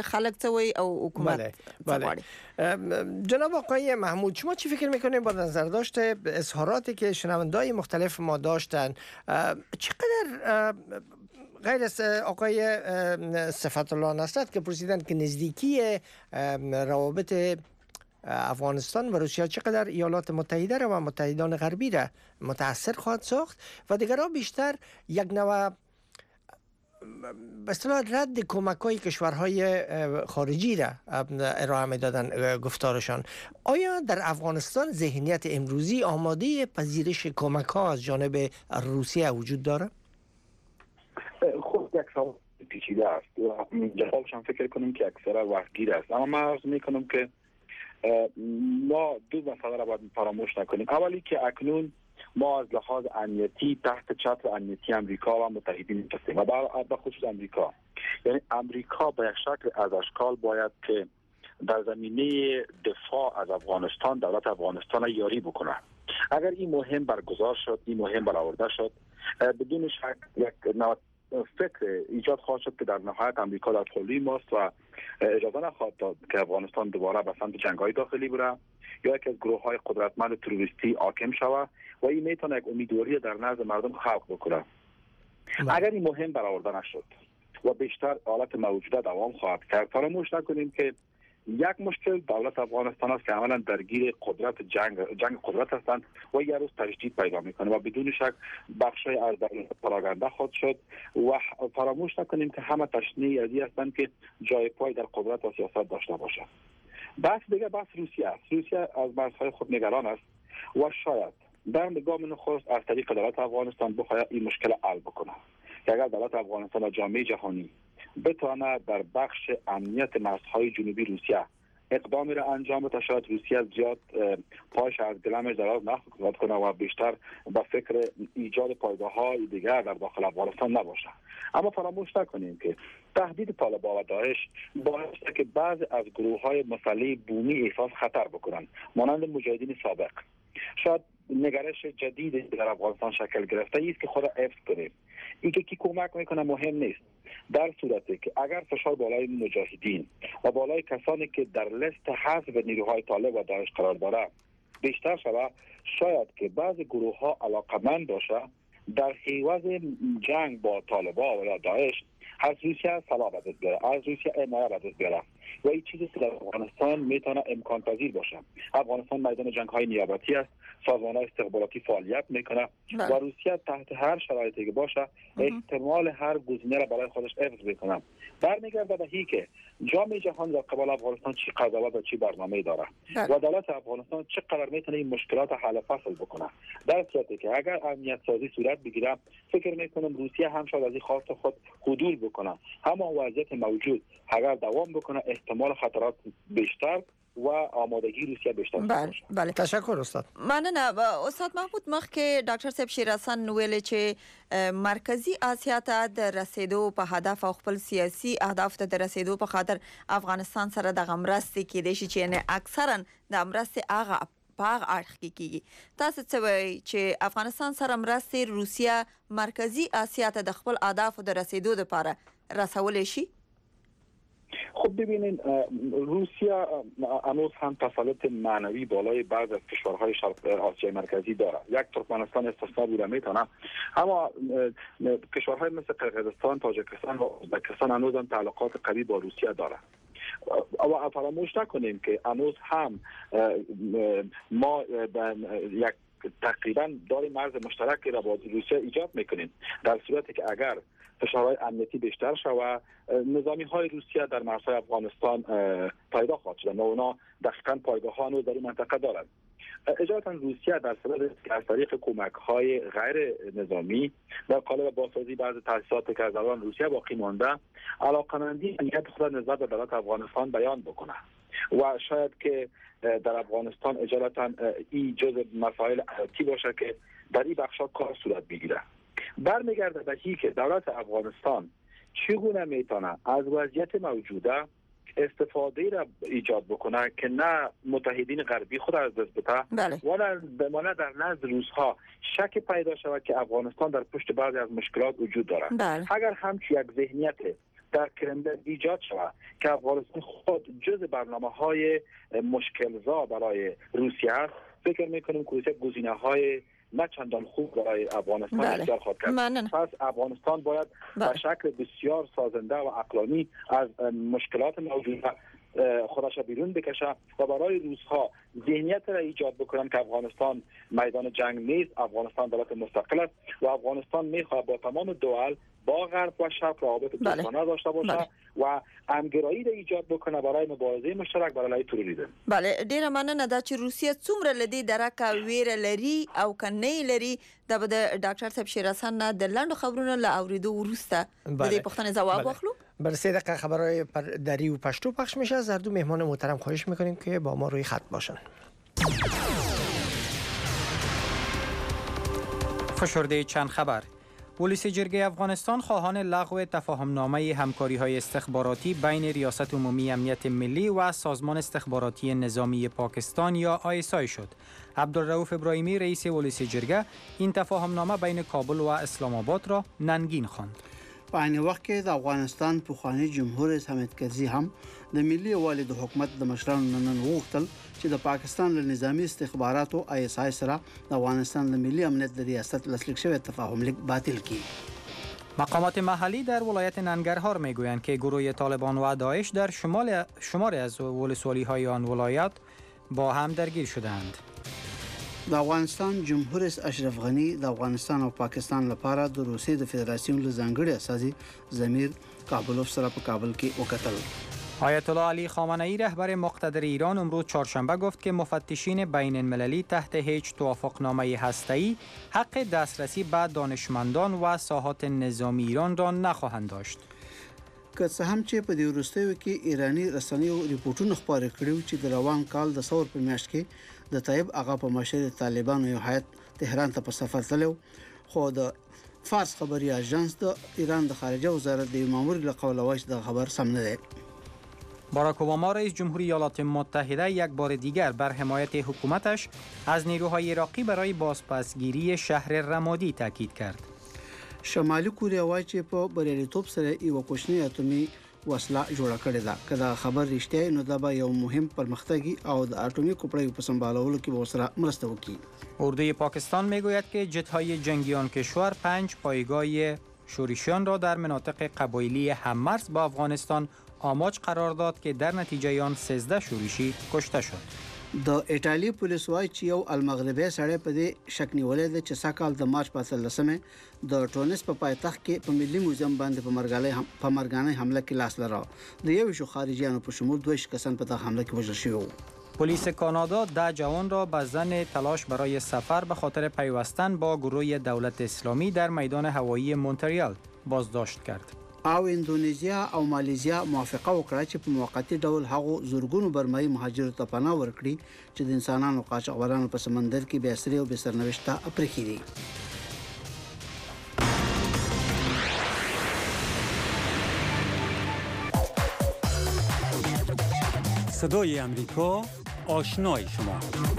چې خلک څه وایي او حکومت بله بله. جناب آقای محمود، شما چی فکر میکنید با نظر داشته اظهاراتی که شنونده‌های مختلف ما داشتن، چقدر غیر از آقای صفت الله نصرت که پرسیدن که نزدیکی روابط افغانستان و روسیه چقدر ایالات متحده را و متحدان غربی را متاثر خواهد ساخت، و دیگرها بیشتر یک نوع به اصطلاح رد کمک‌های کشورهای خارجی را ارائه می‌دادن گفتارشان. آیا در افغانستان ذهنیت امروزی آماده پذیرش کمک‌ها از جانب روسیه وجود داره؟ خب یک سوال پیچیده است. جوابش هم فکر کنم که اکثرا وقتگیر است، اما من عرض می‌کنم که ما دو مسئله را باید فراموش نکنیم. اولی که اکنون ما از لحاظ امنیتی تحت چتر امنیتی امریکا و متحدین هستیم و به خصوص امریکا، یعنی امریکا به یک شکل از اشکال باید که در زمینه دفاع از افغانستان دولت افغانستان یاری بکنه. اگر این مهم برگزار شد، این مهم برآورده شد، بدون شک یک فکر ایجاد خواهد شد که در نهایت امریکا در پهلوی ماست و اجازه نخواهد داد که افغانستان دوباره به سمت جنگ‌های داخلی بره یا یک از گروه‌های قدرتمند تروریستی حاکم شود و این میتونه یک امیدواری در نزد مردم خلق بکنه. اگر این مهم برآورده نشد و بیشتر حالت موجوده دوام خواهد کرد، فراموش نکنیم که یک مشکل دولت افغانستان است که عملا درگیر قدرت جنگ جنگ قدرت هستند و یک روز تجدید پیدا میکنه و بدون شک بخشی از دولت پراگنده خود شد و فراموش نکنیم که همه تشنه ازی هستند که جای پای در قدرت و سیاست داشته باشند. بحث دیگه بحث روسیه است. روسیه از مرزهای خود نگران است و شاید در نگاه نخست از طریق دولت افغانستان بخواهد این مشکل حل بکنه که اگر دولت افغانستان و جامعه جهانی بتونه در بخش امنیت مرزهای جنوبی روسیه اقدامی را انجام بده، شاید روسیه زیاد پایش از گلمش دراز نخواهد کنه و بیشتر با فکر ایجاد پایگاه‌های دیگر در داخل افغانستان نباشه. اما فراموش نکنیم که تهدید طالبان و داعش باعث شده که بعضی از گروه‌های مسلح بومی احساس خطر بکنند، مانند مجاهدین سابق. شاید نگرش جدید در افغانستان شکل گرفته است که خود حفظ کنیم. اینکه کی کمک میکنه مهم نیست، در صورتی که اگر فشار بالای مجاهدین و بالای کسانی که در لیست حذف نیروهای طالب و داعش قرار داره بیشتر شود، شاید که بعضی گروه ها علاقمند باشه در حیوز جنگ با طالبان و یا داعش از روسیه سلاح به دست بیاره، از روسیه حمایت به دست بیاره و این چیزی که در افغانستان میتونه امکان پذیر باشه. افغانستان میدان جنگ های نیابتی است، سازمان های استخباراتی فعالیت میکنه و روسیه تحت هر شرایطی که باشه احتمال هر گزینه را برای خودش حفظ میکنه. برمیگرده به هی که جامعه جهان در قبال افغانستان چی قضاوت و چی برنامه داره و دولت افغانستان چقدر میتونه این مشکلات حل فصل بکنه. در صورتی که اگر امنیت سازی صورت بگیره، فکر میکنم روسیه هم شاید از این خواست خود حدود بکنه. اما وضعیت موجود اگر دوام بکنه احتمال خطرات بیشتر و آمادگی روسیه بیشتر. بله بله تشکر استاد. مننه استاد محمود. مخکې ډاکټر صاحب شیرحسن ویل چې مرکزی آسیا ته د رسیدو په هدف او خپل سیاسي اهداف ته د رسیدو په خاطر افغانستان سره د غمرستې کې د شي چې نه اکثرا د امرستې هغه په هغه اړخ کې کیږي. تاسو څه وایي چې افغانستان سره مرستې روسیه مرکزی آسیا ته د خپل اهداف د رسیدو لپاره رسول شي؟ خب ببینید روسیه هنوز هم تسلط معنوی بالای بعض از کشورهای شرق آسیای مرکزی داره. یک ترکمنستان استثنا بوده میتونه، اما کشورهای مثل قرقیزستان، تاجیکستان و ازبکستان هنوز هم تعلقات قوی با روسیه داره. و فراموش نکنیم که هنوز هم ما یک تقریبا داری مرز مشترکی را با روسیه ایجاد میکنیم. در صورتی که اگر فشارهای امنیتی بیشتر شود، نظامی های روسیه در مرزهای افغانستان پیدا خواهد شد و اونا دقیقاً پایگاه ها در این منطقه دارند. اجازه روسیه در صورت که از طریق کمک های غیر نظامی در قالب بازسازی بعض تاسیسات که از دوران روسیه باقی مانده، علاقمندی امنیت خود نسبت به دولت افغانستان بیان بکنه و شاید که در افغانستان اجالتا این جزء مسائل حیاتی باشه که در این بخشا کار صورت بگیره. برمیگرده به اینکه دولت افغانستان چگونه میتونه از وضعیت موجوده استفاده را ایجاد بکنه که نه متحدین غربی خود از دست بده و نه بمانه در نزد روس‌ها شک پیدا شود که افغانستان در پشت بعضی از مشکلات وجود دارد. اگر همچون یک ذهنیت در کرملین ایجاد شود که افغانستان خود جز برنامه‌های مشکل‌زا برای روسیه است، فکر می‌کنیم که روسیه گزینه‌های نه چندان خوب برای افغانستان اختیار خواهد کرد. پس افغانستان باید به شکل بسیار سازنده و عقلانی از مشکلات موجوده خودش بیرون بکشه و برای روزها ذهنیت را ایجاد بکنن که افغانستان میدان جنگ نیست، افغانستان دولت مستقل است و افغانستان میخواد با تمام دول، با غرب و شرق روابط دوستانه داشته باشه بله. و همگرایی را ایجاد بکنه برای مبارزه مشترک برای علیه تروریسم. بله، ډیره مننه دا چې روسیه څومره لدی درکه ویره لري او کنه لري دا به د ډاکټر صاحب شیر حسن نه د لاندو خبرونو له اوریدو وروسته د دې پوښتنې ځواب واخلو. بر سه دقیقه خبرهای دری و پشتو پخش میشه. از هر دو مهمان محترم خواهش میکنیم که با ما روی خط باشن. فشرده چند خبر. پلیس جرگه افغانستان خواهان لغو تفاهمنامه همکاری‌های استخباراتی بین ریاست عمومی امنیت ملی و سازمان استخباراتی نظامی پاکستان یا آی اس آی شد. عبدالرؤوف ابراهیمی رئیس پلیس جرگه این تفاهمنامه بین کابل و اسلام آباد را ننگین خواند. په عین وخت کې د افغانستان پخوانی جمهور رئیس حامد کرزي هم د ملي یووالي د حکومت د مشرانو نن وغوښتل چې د پاکستان له نظامی استخباراتو آی اس آی سره د افغانستان د ملي امنیت د ریاست لاسلیک شوی تفاهم لیک باطل کړي. مقامات محلی در ولایت ننگرهار میگویند که گروه طالبان و داعش در شمال شماری از ولسوالی‌های آن ولایت با هم درگیر شدند. د افغانستان جمهور رئیس اشرف غنی د افغانستان او پاکستان لپاره د روسیې د فدراسیون له ځانګړي اساسي ضمیر کابلوف سره په کابل کې وکتل. آیت الله علی خامنه ای رهبر مقتدر ایران امروز چهارشنبه گفت که مفتشین بین المللی تحت هیچ توافقنامه هسته‌ای حق دسترسی به دانشمندان و ساحات نظامی ایران را نخواهند داشت. که څه هم چې په دې وروستیو کې ایرانی رسنیو ریپورتونه خپاره کړي چې د روان کال د ثور په میاشت کې د طیب اغا په مشر طالبانو یو هیئت تهران ته په سفر تلو، خو د فارس خبري اژانس د ایران د خارجه وزارت د مامور له قوله وایي د خبر سم نه دی. باراک اوباما رئیس جمهوری ایالات متحده یک بار دیگر بر حمایت حکومتش از نیروهای عراقی برای بازپسگیری شهر رمادی تاکید کرد. شمالي کوریا وایي چې په بریالیتوب سره یو کوچنی اتومي وسله جوړه کړې ده. که دا خبر رښتیا نو دا به یو مهم پرمختګ او د اټومي کوپړیو په سمبالولو کې به سره مرسته وکړي. اردوی پاکستان میگوید که جت‌های جنگی آن کشور پنج پایگاه شوریشیان را در مناطق قبایلی هممرز با افغانستان آماج قرار داد که در نتیجه آن سیزده شوریشی کشته شد. د ایټالیا پولیس وايي چې یو المغربي سړی په دې شک نیولې ده چې ساکال د مارچ په اتلسمه د ټونس په پایتخت کې په ملي موزیم باندې په مرګالۍ هم په مرګانه حمله کې لاس لرا. د یو شو خارجيانو په شمول دوه کسان په دغه حمله کې وژل شوی. پلیس کانادا ده جوان را به زن تلاش برای سفر به خاطر پیوستن با گروه دولت اسلامی در میدان هوایی مونتریال بازداشت کرد. او اندونیزیا او مالیزیا موافقه وکړه چې په موقتی ډول هغو زورګونو برمایي مهاجرو ته پناه ورکړي چې د انسانانو قاچاقبرانو په سمندر کې بې اسرې او بې سرنوشته پرېښي دي. صدای امریکا، آشنای شما.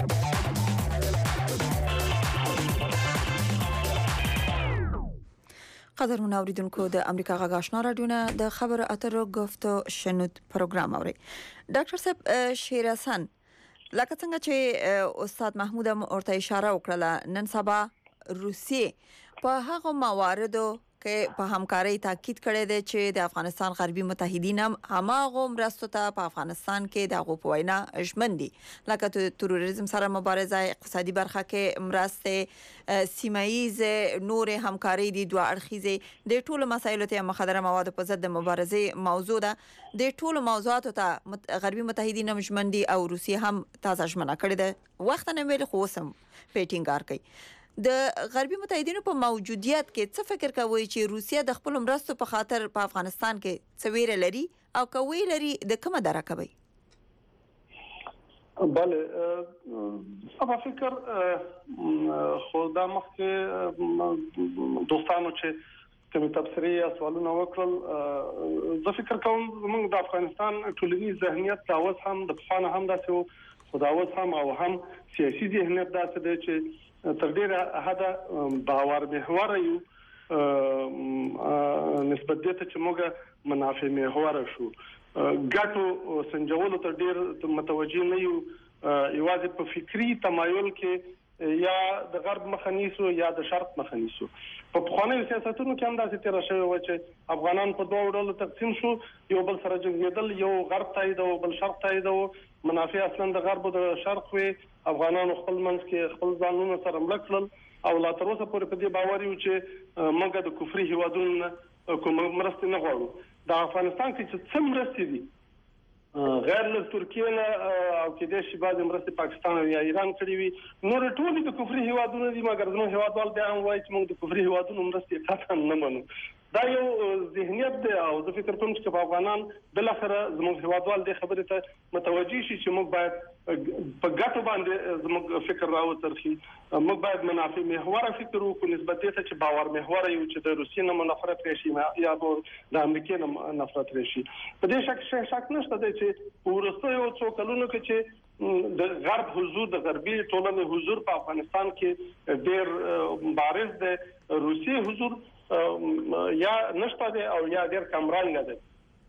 قدرونه اوریدونکو د امریکا غږ آشنا رادیو نه د خبر اترو گفتو شنود پروګرام اوري. ډاکټر صاحب شیر حسن، لکه څنګه چې استاد محمود ورته اشاره وکړه، نن سبا روسیې په هغه مواردو کې په همکارۍ تاکید کړی دی چې د افغانستان غربي متحدین هم هماغه مرستو ته په افغانستان کې د هغو په وینا ژمن دي، لکه تروریزم سره مبارزه، اقتصادي برخه کې مرستې، سیمه ییزې نورې همکارۍ دي، دوه اړخیزې، د ټولو مسایلو ته مخدره موادو په ضد د مبارزې موضوع ده. د ټولو موضوعاتو ته غربي متحدین هم ژمن دي او روسیې هم تازه ژمنه کړې ده. وخت نه ویل خو اوس هم په ټینګار کوي. د غربي متحدینو په موجودیت کې څه فکر کوي چې روسیه د خپل مرستو په خاطر په افغانستان کې څه ویره لري او کوي لري د کومه درکه وي؟ بله، په فکر خو دا مخکې دوستانو چې کوم تبصرې یا سوالونه وکړل، زه فکر کوم موږ د افغانستان ټولنیز ذهنیت دا اوس هم د پخوانه هم داسې و، خو دا اوس هم او هم سیاسي ذهنیت داسې دی چې تر ډیره حده باور محور یو نسبت دې ته چې موږ منافع محور شو ګټو سنجولو ته ډیر متوجي نه یو یوازې په فکری تمایل کې یا د غرب مخنیسو یا د شرق مخنیسو په خواني سیاستونو کې هم داسې تیر شوی و چې افغانان په دوه ډول تقسیم شو یو بل سره جنگیدل یو غرب تایید او بل شرق تایید او منافع اصلا د غرب او د شرق وي افغانانو خپل منځ کې خپل ځانونه سره ملک کړل او لا تر اوسه پورې په دې باور یو چې موږ د کفري هیوادونو کوم مرسته نه غواړو د افغانستان کې چې څومره مرستې دي غیر له ترکیه نه او کې د شی بعض مرستې پاکستان او ایران کړې وي نور ټول د کفري هیوادونو دي مګر زموږ هیوادوال بیا هم وایي چې موږ د کفري هیوادونو مرستې قطعا نه منو دا یو ذهنیت دی او زه فکر کوم چې په افغانان بل اخره زموږ هیوادوال د خبرې ته متوجي شي چې موږ باید په ګټو باندې زموږ فکر راوڅرخي موږ باید منافع محور فکر وکړو نسبت ته چې باور محور یو چې د روسیې نه نفرت راشي یا د امریکا نه نفرت راشي په دې شک شک نشته چې ورسته یو څو کلونو کې چې د غرب حضور د غربي ټولنې حضور په افغانستان کې ډېر بارز دی روسي حضور یا نشته دی او یا ډېر کمرنګ دی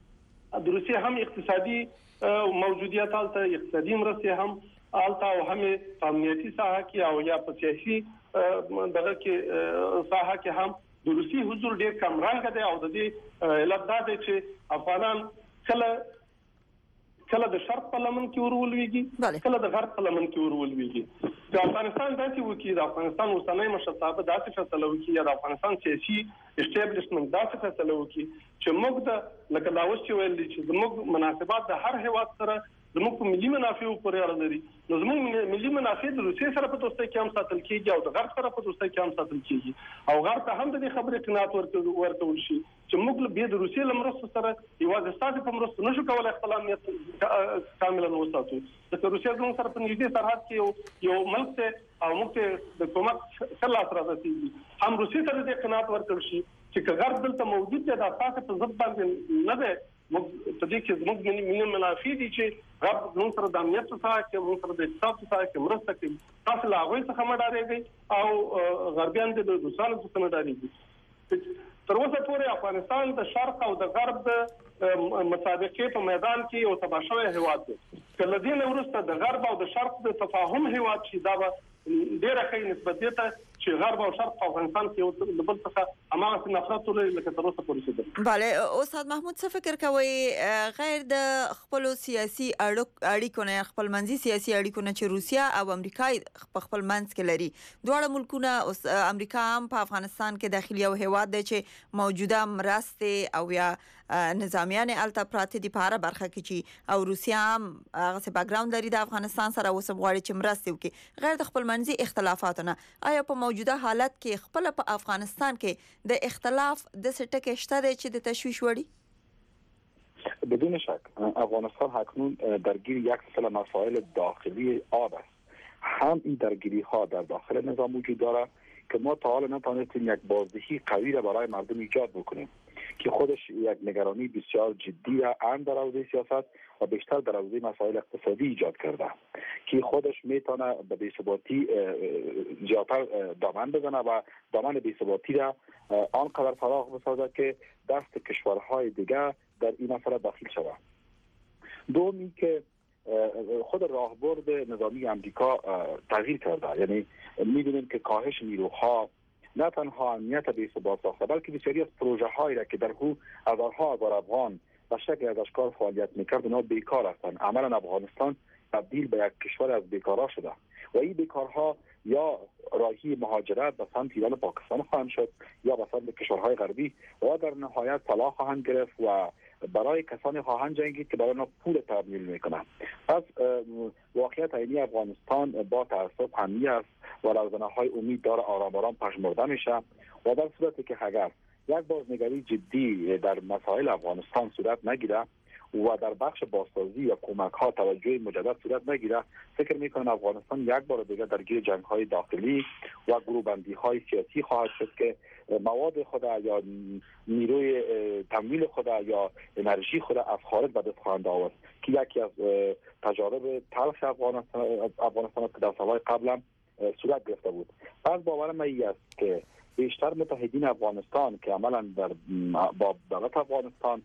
د روسي هم اقتصادي موجودیت حالت اقتصادي مرستې هم حالت او هم امنیتي ساحه کې او یا په سیاسي دغه کې ساحه کې هم د روسي حضور ډېر کمرنګ دی او د دې علت دا دی چې افغانان کله کله د شرق په لمن کې ورولويږي کله د غرب په لمن کې ورولويږي د افغانستان داسې وکي د افغانستان اوسنۍ مشرتابه داسې فیصله وکي یا د افغانستان سیاسي اسټابلیشمنت داسې فیصله وکي چې موږ د لکه لاوس چې ویل دي چې موږ مناسبات د هر هیواد سره زموږ په ملي منافعو پورې اړه لري نو زموږ ملي منافع د روسیې سره په دوستۍ کې هم ساتل کیږي او د غرب سره په دوستۍ کې هم ساتل کیږي او غرب ته هم د دې خبرې قناعت ورکول شي چې موږ به د روسیې لمرسته سره یوازې ستاسو په مرسته نشو کولای خپل امنیت کاملا وساتو د روسیې زموږ سره په نږدې سرحد کې یو ملک ته او موږ د کومک کله سره رسیدي هم روسیې سره د قناعت ورکول شي چې غرب دلته موجود دی د تاسو په ضد باندې نه ده موږ په دې کې زموږ ملي منافع دي چې غرب زموږ سره د امنیت څخه کې موږ سره د اقتصاد څخه کې مرسته کوي تاسو لا غوي څخه مډارېږي او غربيان د روسانو څخه مډارېږي تر اوسه پورې افغانستان د شرق او د غرب د مسابقې په میدان کې یو تباشوي هیواد دی کله دې نه ورسته د غرب او د شرق د تفاهم هیواد شي دا به ډیره ښه نسبت دی چې غرب او شرق په افغانستان کې یو د بل څخه امانت نفرت ولري لکه تر اوسه پورې ده. بله استاد محمود څه فکر کوي غیر د خپل سیاسي اړیکو نه خپل منځي سیاسي اړیکو نه چې روسیا او امریکا په خپل منځ کې لري دواړه ملکونه امریکا هم په افغانستان کې داخلي او هیواد دی چې موجوده مرستې او یا نظامیان الته پراته دي په هر برخه کې چې او روسیا هم هغه څه بیک ګراوند لري د افغانستان سره اوس غواړي چې مرستې وکړي غیر د خپل منځي اختلافاتونه آیا په موجوده حالت کې خپل په افغانستان کې د اختلاف د سټکه شته چې د تشویش وړي؟ بدون شک افغانستان اکنون درگیر یک سلسله مسائل داخلی آب است هم این درگیری ها در داخل نظام وجود دارد که ما تا حالا نتونستیم یک بازدهی قوی را برای مردم ایجاد بکنیم که خودش یک نگرانی بسیار جدی را هم در حوزه سیاست و بیشتر در حوزه مسائل اقتصادی ایجاد کرده که خودش میتونه به بی‌ثباتی زیادتر دامن بزنه و دامن بی‌ثباتی را آنقدر فراخ بسازد که دست کشورهای دیگر در این مسئله داخل شود. دومی که خود راهبرد نظامی امریکا تغییر کرده یعنی میدونیم که کاهش نیروها نه تنها امنیت بی‌ثبات ساخته بلکه بسیاری از پروژه هایی را که در او هزارها هزار افغان به شکل از اشکال فعالیت میکرد اونا بیکار هستند. عملا افغانستان تبدیل به یک کشور از بیکارها شده و این بیکارها یا راهی مهاجرت به سمت ایران و پاکستان خواهند شد یا به سمت کشورهای غربی و در نهایت طلا خواهند گرفت و برای کسانی خواهند جنگید که برای آنها پول تحمیل میکنند. پس واقعیت عینی افغانستان با تاسف همی است و لرزنه های امید داره آرام آرام پژمرده میشه و در صورتی که اگر یک بازنگری جدی در مسائل افغانستان صورت نگیره و در بخش بازسازی و کمک ها توجه مجدد صورت نگیره فکر میکنم افغانستان یک بار دیگر درگیر جنگ های داخلی و گروه‌بندی های سیاسی خواهد شد که مواد خود یا نیروی تمویل خود یا انرژی خود از خارج به دست خواهند آورد که یکی از تجارب تلخ افغانستان افغانستان که در سالهای قبل صورت گرفته بود. پس باورم این است که بیشتر متحدین افغانستان که عملا در با دولت افغانستان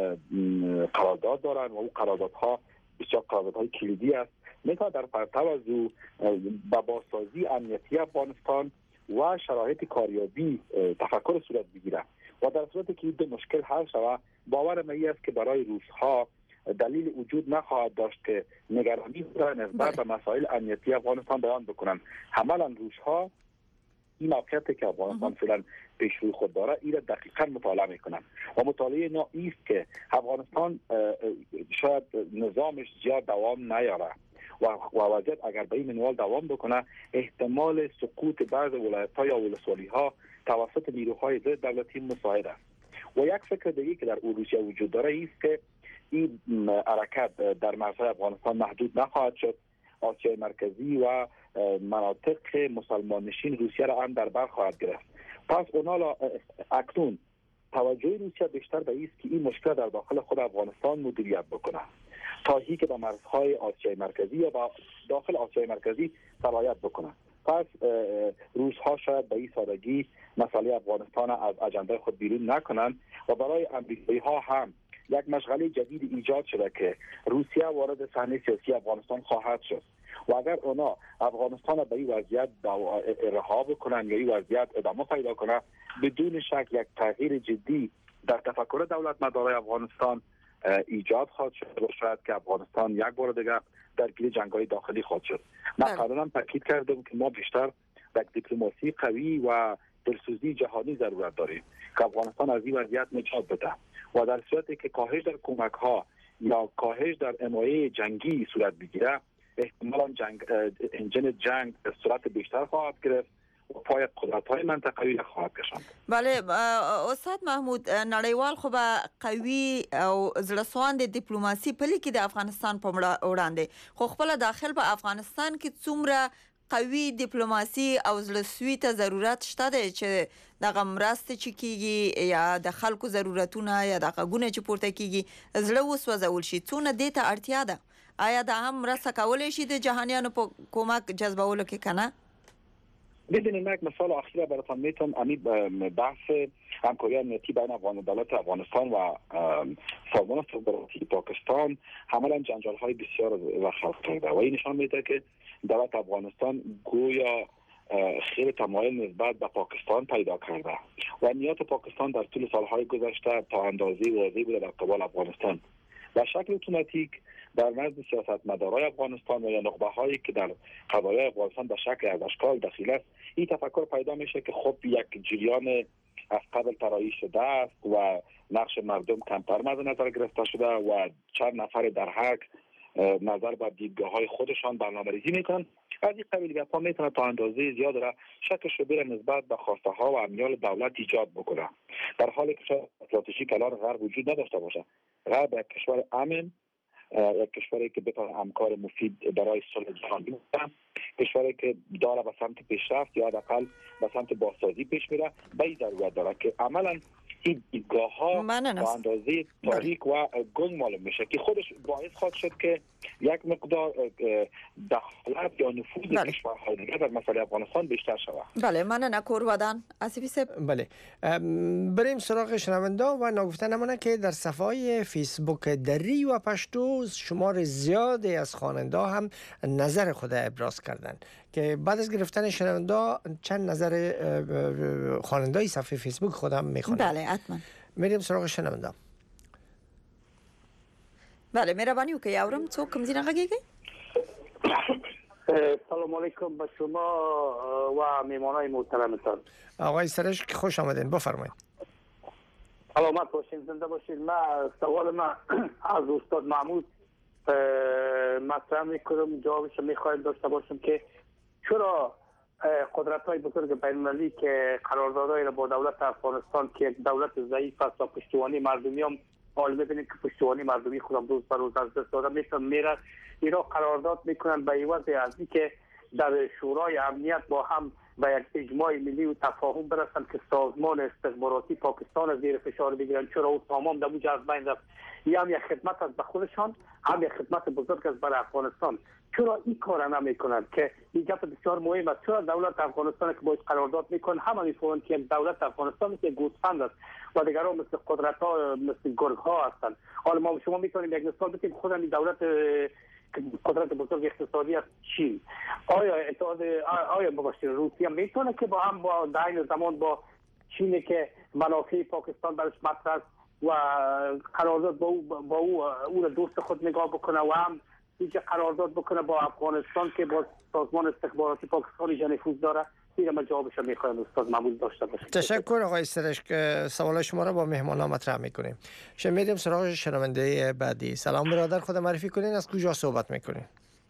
قرارداد دارند و اون قراردادها بسیار قراردادهای کلیدی است، میتونه در پرتو از او با بازسازی امنیتی افغانستان و شرایط کاریابی تفکر صورت بگیره و در صورتی که این مشکل حل شود، باورم این است که برای روس‌ها دلیل وجود نخواهد داشت که نگرانی را نسبت به مسائل امنیتی افغانستان بیان بکنند. عملا روس‌ها این موقعیتی که افغانستان فعلا پیش روی خود داره این را دقیقاً مطالعه میکنن و مطالعه نا است که افغانستان شاید نظامش زیاد دوام نیاره و وضعیت اگر به این منوال دوام بکنه، احتمال سقوط بعض ولایت‌ها یا ولسوالی‌ها توسط نیروهای ضد دولتی مساعد است. و یک فکر دیگه که در روسیه وجود داره است که این حرکت در مرزهای افغانستان محدود نخواهد شد. آسیای مرکزی و مناطق مسلمان نشین روسیه را هم در بر خواهد گرفت. پس اونا اکنون توجه روسیه بیشتر به است که این مشکل در داخل خود افغانستان مدیریت بکنه تا هی که به مرزهای آسیای مرکزی یا با داخل آسیای مرکزی سرایت بکنه. پس روس‌ها شاید به این سادگی مسئله افغانستان از اجنده خود بیرون نکنند و برای امریکایی‌ها هم یک مشغله جدید ایجاد شده که روسیه وارد صحنه سیاسی افغانستان خواهد شد و اگر اونا افغانستان به این وضعیت رها بکنن یا این وضعیت ادامه پیدا کنه، بدون شک یک تغییر جدی در تفکر دولت مدارای افغانستان ایجاد خواهد شد و شاید که افغانستان یک بار دیگر درگیر جنگ‌های داخلی خواهد شد. من قبلا تاکید کردم که ما بیشتر یک دیپلماسی قوی و دلسوزی جهانی ضرورت داریم که افغانستان از این وضعیت نجات بده و در صورتی که کاهش در کمک‌ها یا کاهش در حمایت جنگی صورت بگیره، احتمالاً جنگ انجن جنگ سرعت بیشتر خواهد گرفت و پای قدرت‌های منطقه‌ای خواهد کشاند. بله استاد محمود، نړیوال خو به قوي او زړسواند دیپلوماسي پلي کې د افغانستان په وړاندې خو خپل داخل په افغانستان کې څومره قوي دیپلوماسي او زړسوي ته ضرورت شته دی چې دغه مرسته چې کیږي یا د خلکو ضرورتونه یا د غږونه چې پورته کیږي زړه وسوځول شي، څونه دې ته اړتیا ده؟ آیا دا هم مرسته کولای شي د جهانیانو په کومک جذبولو کې کنه؟ بدون یک مثال اخیره براتون میتونم امید بحث همکاری امنیتی بین افغان دولت افغانستان و سازمان استخباراتی پاکستان عملا جنجال های بسیار را خلق کرده و این نشان میده که دولت افغانستان گویا خیلی تمایل نسبت به پاکستان پیدا کرده و نیات پاکستان در طول سالهای گذشته تا اندازه واضح بوده در قبال افغانستان و شکل اتوماتیک در نزد سیاستمدارای افغانستان و یا نخبه هایی که در قضایای افغانستان به شکل از اشکال دخیل است، این تفکر پیدا میشه که خب یک جریان از قبل طراحی شده است و نقش مردم کمتر مد نظر گرفته شده و چند نفر در حق نظر بر دیدگاه های خودشان برنامه‌ریزی میکنن. از این قبیل گپا میتونه تا اندازه زیاد را شک شبیه نسبت به خواسته ها و امیال دولت ایجاد بکنه، در حالی که استراتژی کلان غرب وجود نداشته باشه. غرب یک کشور امن، یک کشوری که بتونه همکار مفید برای صلح جهانی باشه، کشوری که داره به سمت پیشرفت یا حداقل به سمت بازسازی پیش میره، به این ضرورت داره که عملا این دیدگاه ها با اندازه تاریک و گنگ معلوم میشه که خودش باعث خواهد شد که یک مقدار دخالت یا نفوذ بله. کشورهای دیگه در مسئله افغانستان بیشتر شود. بله، من نکور ودان آصفی صاحب. بله، بریم سراغ شنونده و نگفته نمونه که در صفحه های فیسبوک دری و پشتو شمار زیادی از خواننده هم نظر خود ابراز کردند که بعد از گرفتن شنونده چند نظر خواننده صفحه فیسبوک خودم میخونم. بله حتما. میریم سراغ شنونده. بله، مهربانی وکړئ اورم څوک کوم ځای نه غږیږي؟ سلام علیکم به شما و میمانای محترمتان. آقای سرش خوش آمدین، بفرمایید. سلامت باشین، زنده باشین. من سوال من از استاد محمود مطرح میکنم، جوابش میخوایم داشته باشم که چرا قدرت های بزرگ بین المللی که قراردادهای را با دولت افغانستان که یک دولت ضعیف است و پشتیبانی مردمی هم حال میبینید که پشتیبانی مردمی خودم روز به روز از دست داده میشن میره، اینا قرارداد میکنن به عوض از اینکه در شورای امنیت با هم به یک اجماع ملی و تفاهم برسن که سازمان استخباراتی پاکستان از زیر فشار بگیرن. چرا او تمام در موجه از بین رفت؟ این هم یک خدمت از به خودشان، هم یک خدمت بزرگ از برای افغانستان. چرا این کار نمیکنند که این گپ بسیار مهم است. چرا دولت افغانستان که باید قرارداد میکنه همه میفهمند که دولت افغانستان که گوسفند است و دیگران مثل قدرت ها مثل گرگ ها هستند. حالا ما شما میتونیم یک مثال بزنیم خودم این دولت قدرت بزرگ اقتصادی است چین. آیا اتحاد آیا مباشر روسیه میتونه که با هم با در زمان با چین که منافع پاکستان برش مطرح است و قرارداد با او با او اون دوست خود نگاه بکنه و هم اینجا قرارداد بکنه با افغانستان که با سازمان استخباراتی پاکستانی ژنو داره؟ دیگه ما جوابش میخوایم استاد معمول داشته باشیم. تشکر آقای سرش که سوال شما را با مهمانان مطرح میکنیم. شما میریم سراغ شنونده بعدی. سلام برادر، خود معرفی کنین، از کجا صحبت میکنین؟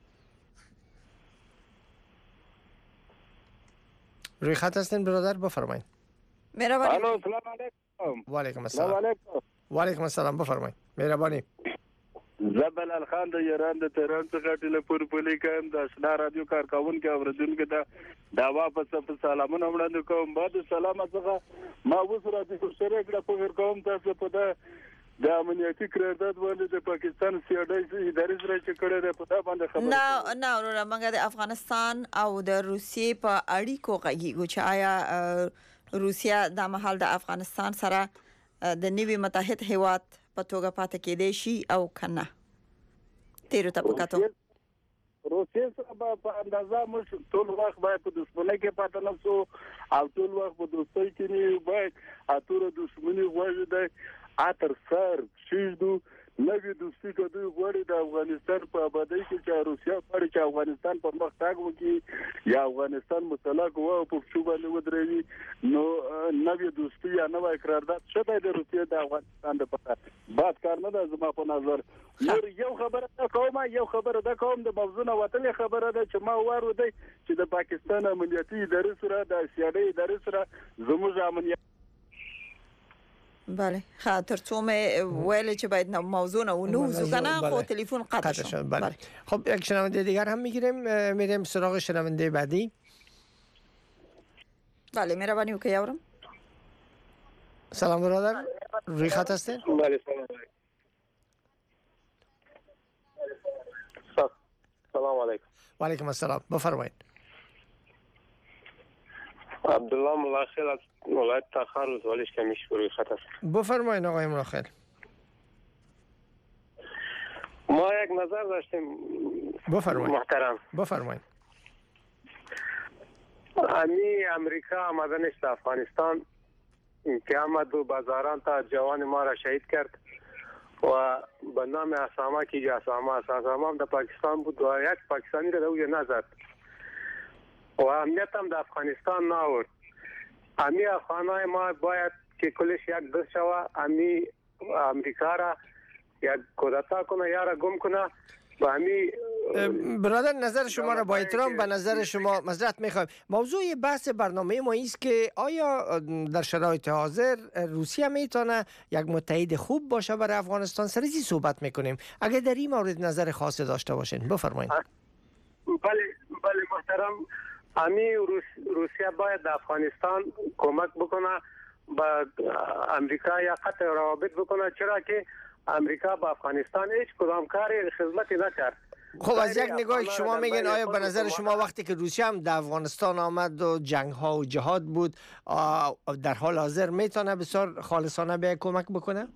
روی خط هستین برادر، بفرمایید. مهربانی. الو سلام علیکم. و علیکم السلام. و علیکم السلام، بفرمایید. مهربانی. زبل الخان د ایران د تهران څخه ټلیفون پولی کوم د آشنا رادیو کارکون کې اوریدونکو ته دا واپس په سلامونه وړاندې کوم. بعد سلام څخه ما اوس راځي سره کړه په ور کوم تاسو په دا د امنیتي قرارداد باندې د پاکستان سیاډای ادارې سره چې کړه ده په دا باندې خبره نه نه ورور موږ د افغانستان او د روسیې په اړیکو غږیږو چې آیا روسیا د محل د افغانستان سره د نوي متحد هیواد په توګه پاتې کېدې شي او کنه تیرو ته پکاتو روسیه سره په اندازه مش ټول وخت باید په دښمنۍ کې پاتې نه شو او ټول وخت په دوستۍ کې نه باید اتوره دښمنۍ غوړي دی اتر سر شیدو نوی دوستی که دوی غواړي د افغانستان په آبادی کې چې روسیا غواړي چې افغانستان پرمختګ وکړي یا افغانستان مطلق و په څو باندې ودرېږي نو نوی دوستی یا نوی قرارداد شته د روسیا د افغانستان لپاره بات کار نه ده زما په نظر. نور یو خبره ده کومه یو خبره ده کوم د موضوع وتلې خبره ده چې ما وارو دی چې د پاکستان امنیتي ادارې سره د سیاډي ادارې سره زموږ امنیت بله خاطر تو مې ویل چې باید موضوع نه ونوزو کنه خو تلفن قطع شد. بله خب یک شنونده دیگر هم میگیریم، میریم سراغ شنونده بعدی. بله مهربانی وکړئ یارم. سلام برادر، روی خط هستین؟ بله سلام سلام علیکم. و علیکم السلام، بفرمایید. عبدالله ملاخل از ولایت تخار ولایت کمیش روی خط است. بفرمایید آقای ملاخل. ما یک نظر داشتیم بفرمایید محترم. بفرمایید. امی امریکا آمدن است افغانستان که آمد و بازاران تا جوان ما را شهید کرد و به نام اسامه که اسامه اسامه هم در پاکستان بود و یک پاکستانی را دوی نزد و امنیت هم در افغانستان نآورد. امی افغانای ما باید که کلش یک دست شوه، امی امریکا را یک کودتا کنه یا را گم کنه و امی برادر نظر شما را با احترام به نظر شما معذرت میخوایم. موضوع بحث برنامه ما است که آیا در شرایط حاضر روسیه میتونه یک متحد خوب باشه برای افغانستان؟ سر چی صحبت میکنیم؟ اگر در این مورد نظر خاصی داشته باشین بفرمایید. بله بله محترم، امی روس، روسیه باید در افغانستان کمک بکنه با امریکا یا قطع روابط بکنه، چرا که امریکا با افغانستان هیچ کدام کاری خدمتی نکرد. خب از یک نگاه شما میگین آیا به نظر شما وقتی که روسیه هم در افغانستان آمد و جنگ ها و جهاد بود در حال حاضر میتونه بسیار خالصانه به کمک بکنه؟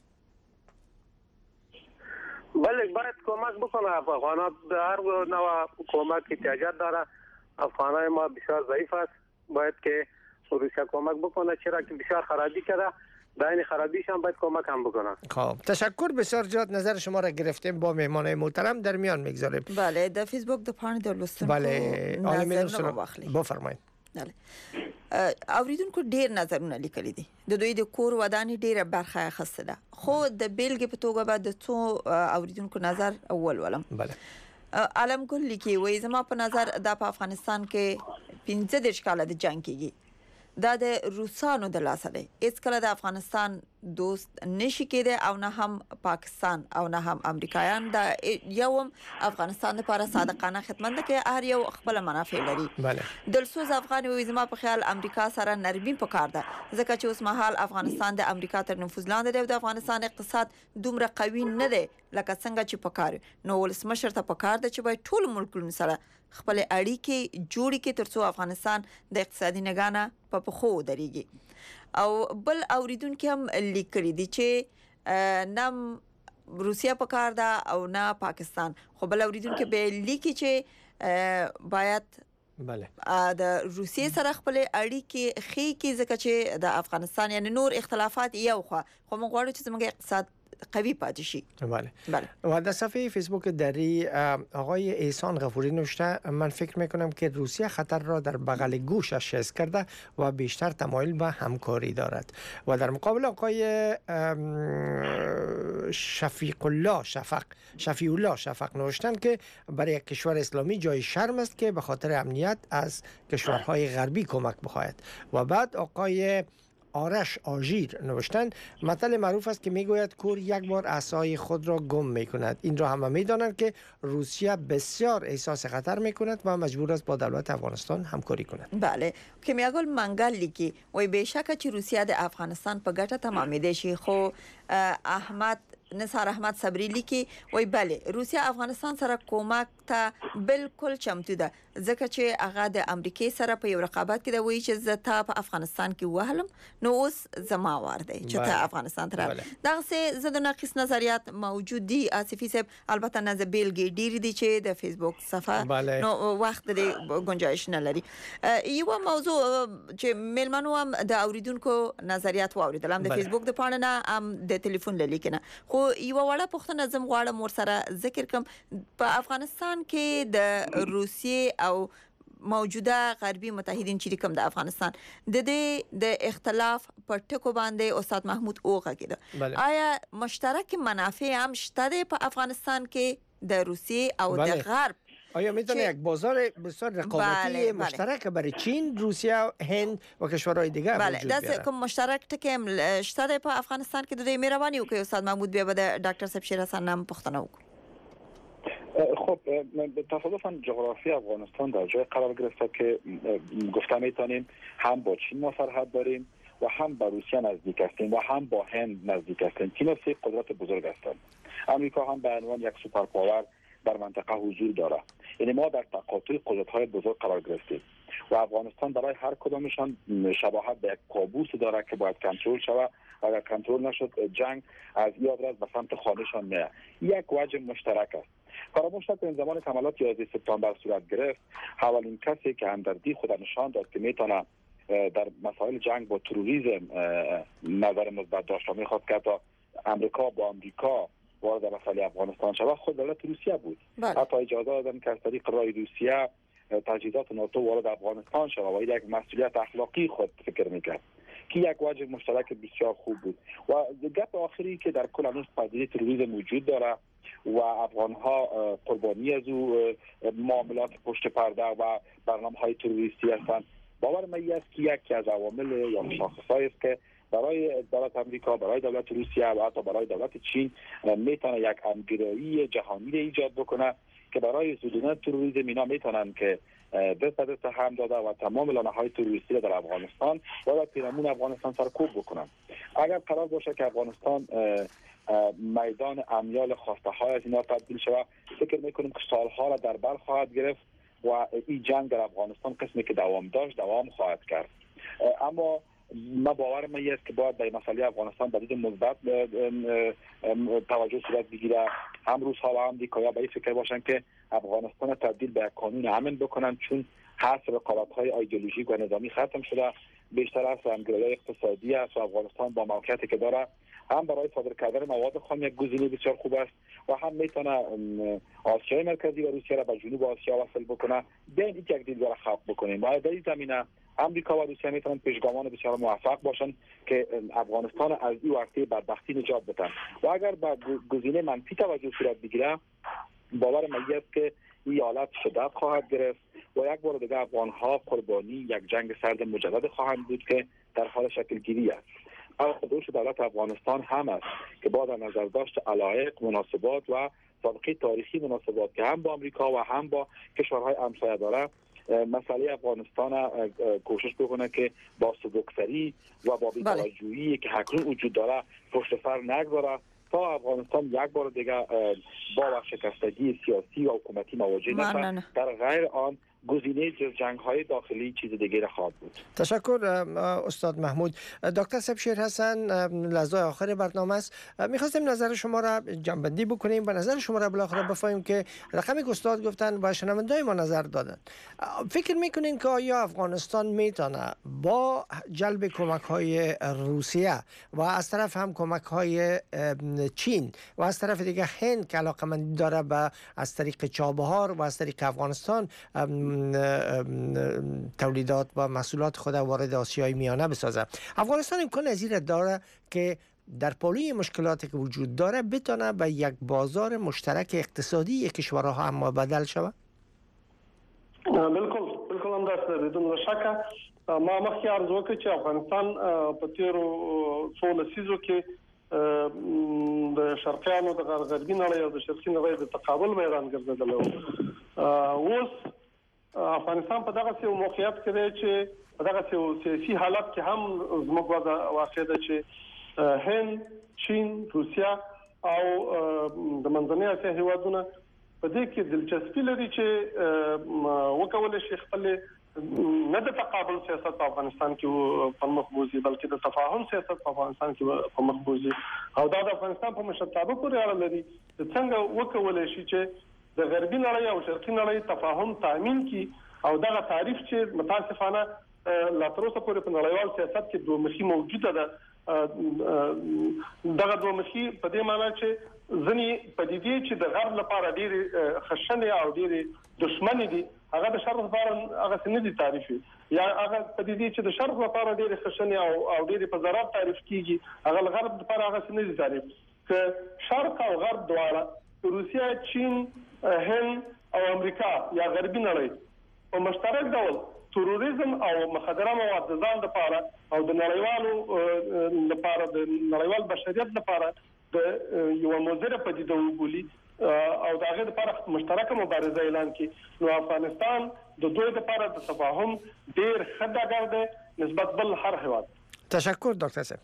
بله باید کمک بکنه. افغانات هر نوع کمک احتیاجات داره. افغانای ما بسیار ضعیف است، باید که روسیه کمک بکنه، چرا که بسیار خرابی کرده، در این خرابیش هم باید کمک هم بکنه. خب تشکر بسیار زیاد، نظر شما را گرفتیم، با مهمانای محترم در میان میگذاریم. بله در فیسبوک د پاڼې د لوستونکو بله نظرونه واخلئ. بفرمایئ. بله اوریدونکو ډیر نظرونه لیکلي دي، د دوی د کور ودانې ډیره برخه اخیسته ده، خو د بیلګې په توګه به د څو اوریدونکو نظر اول ولم. بله علم ګل لیکي وایي زما په نظر د په افغانستان کې پنځه دېرش کاله د جنګ کېږي، دا د روسانو د لاسه دی. هیڅ کله د افغانستان دوست نشي کېده او نه هم پاکستان او نه هم امریکایان د یوم افغانستان لپاره صادقانه خدمت کوي هر یو خپل منافع لري بله دلسوز افغان وي زما په خیال امریکا سره نرمي پکار ده ځکه چې اوس مهال افغانستان د امریکا تر نفوذ لاندې دی او د افغانستان اقتصاد دومره قوي نه دی لکه څنګه چې پکار نو ولسمشر ته پکار ده چې باید ټول ملکونو سره خپل اړیکې جوړې کړي ترڅو افغانستان د اقتصادي نگانه په پخو درېږي او بل اوریدونکو هم لیکلي دي چې نم روسیا پکار ده او نه پاکستان خو بل اوریدونکو به لیکي چې باید بله د روسیې سره خپل اړیکې خې کې ځکه چې د افغانستان یعنی نور اختلافات یو خو خو موږ غواړو چې زموږ اقتصاد قوی پاتې شي. بله. بله. و در صفحه فیسبوک دری آقای احسان غفوری نوشته من فکر میکنم که روسیه خطر را در بغل گوشش حس کرده و بیشتر تمایل به همکاری دارد و در مقابل آقای شفیق الله شفق شفیع الله شفق نوشتن که برای یک کشور اسلامی جای شرم است که به خاطر امنیت از کشورهای غربی کمک بخواهد و بعد آقای آرش آژیر نوشتن مثل معروف است که میگوید کور یک بار عصای خود را گم میکند. این را همه میدانند که روسیه بسیار احساس خطر میکند و مجبور است با دولت افغانستان همکاری کند. بله کیمیاګل منګل لیکي وای بهشکه چې روسیه د افغانستان په ګټه تمامېدې شي خو احمد نثار احمد صبری لیکي وای بله روسیه افغانستان سره کومک ته بالکل چمتو ده ځکه چې هغه د امریکای سره په یو رقابت کې دی وایي چې زه ته په افغانستان کې وهلم نو اوس زما وار دی چې ته افغانستان ته راغلی دغه څه زه د ناقص نظریات موجود دي آصفي صاحب البته نه بیلګې ډېرې دي چې د فیسبوک صفحه نو وخت د گنجائش نه لري یو موضوع چې میلمنو هم د اوریدونکو نظریات واوریدل هم د فیسبوک د پاڼې نه هم د ټلیفون لیکنه خو یو وړه پوښتنه زم غواړم ور سره ذکر کوم په افغانستان کې د روسیې او موجوده غربي متحدین چې کوم د افغانستان د دې د اختلاف په ټکو باندې استاد محمود اوغه کېده آیا مشترک منافع هم شته په افغانستان کې د روسیې او د غرب آیا میتونه یک بازار بسیار رقابتی بله، مشترک بله. برای چین، روسیه، هند و کشورهای دیگر بله. وجود بیاره؟ بله، کوم مشترک ټکی شته په افغانستان کې د دې مهرباني وکړي استاد محمود بیا به د ډاکټر صاحب شیر حسن نام پوښتنه وکړو. خب تصادفاً جغرافی افغانستان در جای قرار گرفته که گفته میتونیم هم با چین ما سرحد داریم و هم با روسیه نزدیک هستیم و هم با هند نزدیک هستیم. اینا سه قدرت بزرگ هستند. امریکا هم به عنوان یک سوپر پاور در منطقه حضور داره. یعنی ما در تقاطع قدرت‌های بزرگ قرار گرفتیم و افغانستان برای هر کدامشان شباهت به یک کابوس داره که باید کنترل شود. اگر کنترل نشد جنگ از این آدرس به سمت خانهشان میاد. یک وجه مشترک است. فراموش نکنیم زمان حملات یازده سپتامبر صورت گرفت اولین کسی که همدردی خود نشان داد که میتونه در مسائل جنگ با تروریسم نظر مثبت داشت و میخواد که تا امریکا با امریکا وارد مسائل افغانستان شود خود دولت روسیه بود. بله. حتی اجازه دادن که از طریق راه روسیه تجهیزات ناتو وارد افغانستان شود و یک مسئولیت اخلاقی خود فکر میکرد که یک وجه مشترک بسیار خوب بود. و گپ آخری که در کل هنوز پدیده تروریسم وجود داره و افغان ها قربانی از او معاملات پشت پرده و برنامه‌های تروریستی هستند. باور من است که یکی از عوامل یا مشخصهایی است که برای دولت امریکا، برای دولت روسیه و حتی برای دولت چین میتونه یک همگرایی جهانی را ایجاد بکنه که برای زدودن تروریسم اینا میتونن که دست به دست هم داده و تمام لانه‌های تروریستی را در افغانستان و در پیرامون افغانستان سرکوب بکنن. اگر قرار باشه که افغانستان میدان امیال خواسته های از اینا تبدیل شود فکر میکنیم که سالها را در بر خواهد گرفت و این جنگ در افغانستان قسمی که دوام داشت دوام خواهد کرد. اما ما باور من است که باید به مسئله افغانستان به دید مثبت توجه صورت بگیره. هم روس‌ها و هم امریکا به این فکر باشن که افغانستان تبدیل به قانون امن بکنن چون حصر رقابت‌های ایدئولوژیک و نظامی ختم شده بیشتر از همگرایی اقتصادی است و افغانستان با موقعیتی که داره هم برای صادر کردن مواد خام یک گزینه بسیار خوب است و هم میتونه آسیای مرکزی و روسیه را به جنوب آسیا وصل بکنه. بیاین یک دیدگاه را خلق بکنیم و در این زمینه امریکا و روسیه میتونن پیشگامان بسیار موفق باشن که افغانستان از این ورطه بدبختی نجات بدن و اگر به گزینه منفی توجه صورت بگیره باور من است که این حالت شدت خواهد گرفت و یک بار دیگه افغان‌ها قربانی یک جنگ سرد مجدد خواهند بود که در حال شکل گیری است. دوش دولت افغانستان هم است که با در نظر داشت علایق، مناسبات و سابقه تاریخی مناسبات که هم با امریکا و هم با کشورهای همسایه داره، مسئله افغانستان کوشش بکنه که با سبکسری و با بی‌توجهی که اکنون وجود داره پشت سر نگذاره تا افغانستان یک بار دیگه با ورشکستگی سیاسی و حکومتی مواجه نشه. در غیر آن گزینه جنگ های داخلی چیز دیگه خواهد بود. تشکر استاد محمود. دکتر صاحب شیر حسن، لحظه آخر برنامه است، میخواستیم نظر شما را جنبندی بکنیم، به نظر شما را بالاخره بفهمیم که رقمی که استاد گفتن و شنوندای ما نظر دادن. فکر میکنین که آیا افغانستان میتونه با جلب کمک های روسیه و از طرف هم کمک های چین و از طرف دیگه هند که علاقمندی داره به از طریق چابهار و از طریق افغانستان تولیدات و محصولات خود وارد آسیای میانه بسازه، افغانستان امکان از این داره که در پالوی مشکلاتی که وجود داره بتونه به یک بازار مشترک اقتصادی کشورها هم بدل شود؟ بالکل بالکل همداسې بدون شک. ما مخکې عرض وکړ چې افغانستان په تیرو څو لسیزو کې د شرقیانو د غربي نړۍ او د شرقي نړۍ د تقابل میدان ګرځېدلی و. اوس افغانستان په دغه یو موقعیت کې دی چې په دغه یو سیاسي حالت کې هم زموږ واقع ده چې هند، چین، روسیا او د منځنۍ اسیا هیوادونه په دې کې دلچسپي لري چې وکولای شي خپل نه د تقابل سیاست په افغانستان کې په مخ بوزي بلکې د تفاهم سیاست په افغانستان کې په مخ بوزي او دا د افغانستان په مشرتابه پورې اړه لري چې څنګه وکولای شي چې د غربي نړۍ او شرقي نړۍ تفاهم تامین کی او دغه تعریف چې متاسفانه لا تر اوسه پورې په نړیوال سیاست کې دوه مخي موجوده ده. دغه دوه مخي په دې معنی چې ځنی پدیدې چې د غرب لپاره ډېری خشنه او ډېری دشمنی دي هغه د شرق لپاره هغه څه نه دي تعریف یا هغه پدیدې چې د شرق لپاره ډېری خشنه او او ډېری په ضرر تعریف کیږي هغه د غرب لپاره هغه څه نه دي تعریف. که شرق او غرب دواړه روسیا، چین، هند او امریکا یا غربي نړۍ په مشترک ډول تروریزم او مخدره مواد د ځان لپاره او د نړیوالو لپاره د نړیوال بشریت لپاره د یو مضره پدیده وګولي او دغه لپاره مشترکه مبارزه اعلان کړي، نو افغانستان د دوی لپاره د تفاهم ډیر خدای دی نسبت بل هر هیواد. تشکر دکتر صاحب.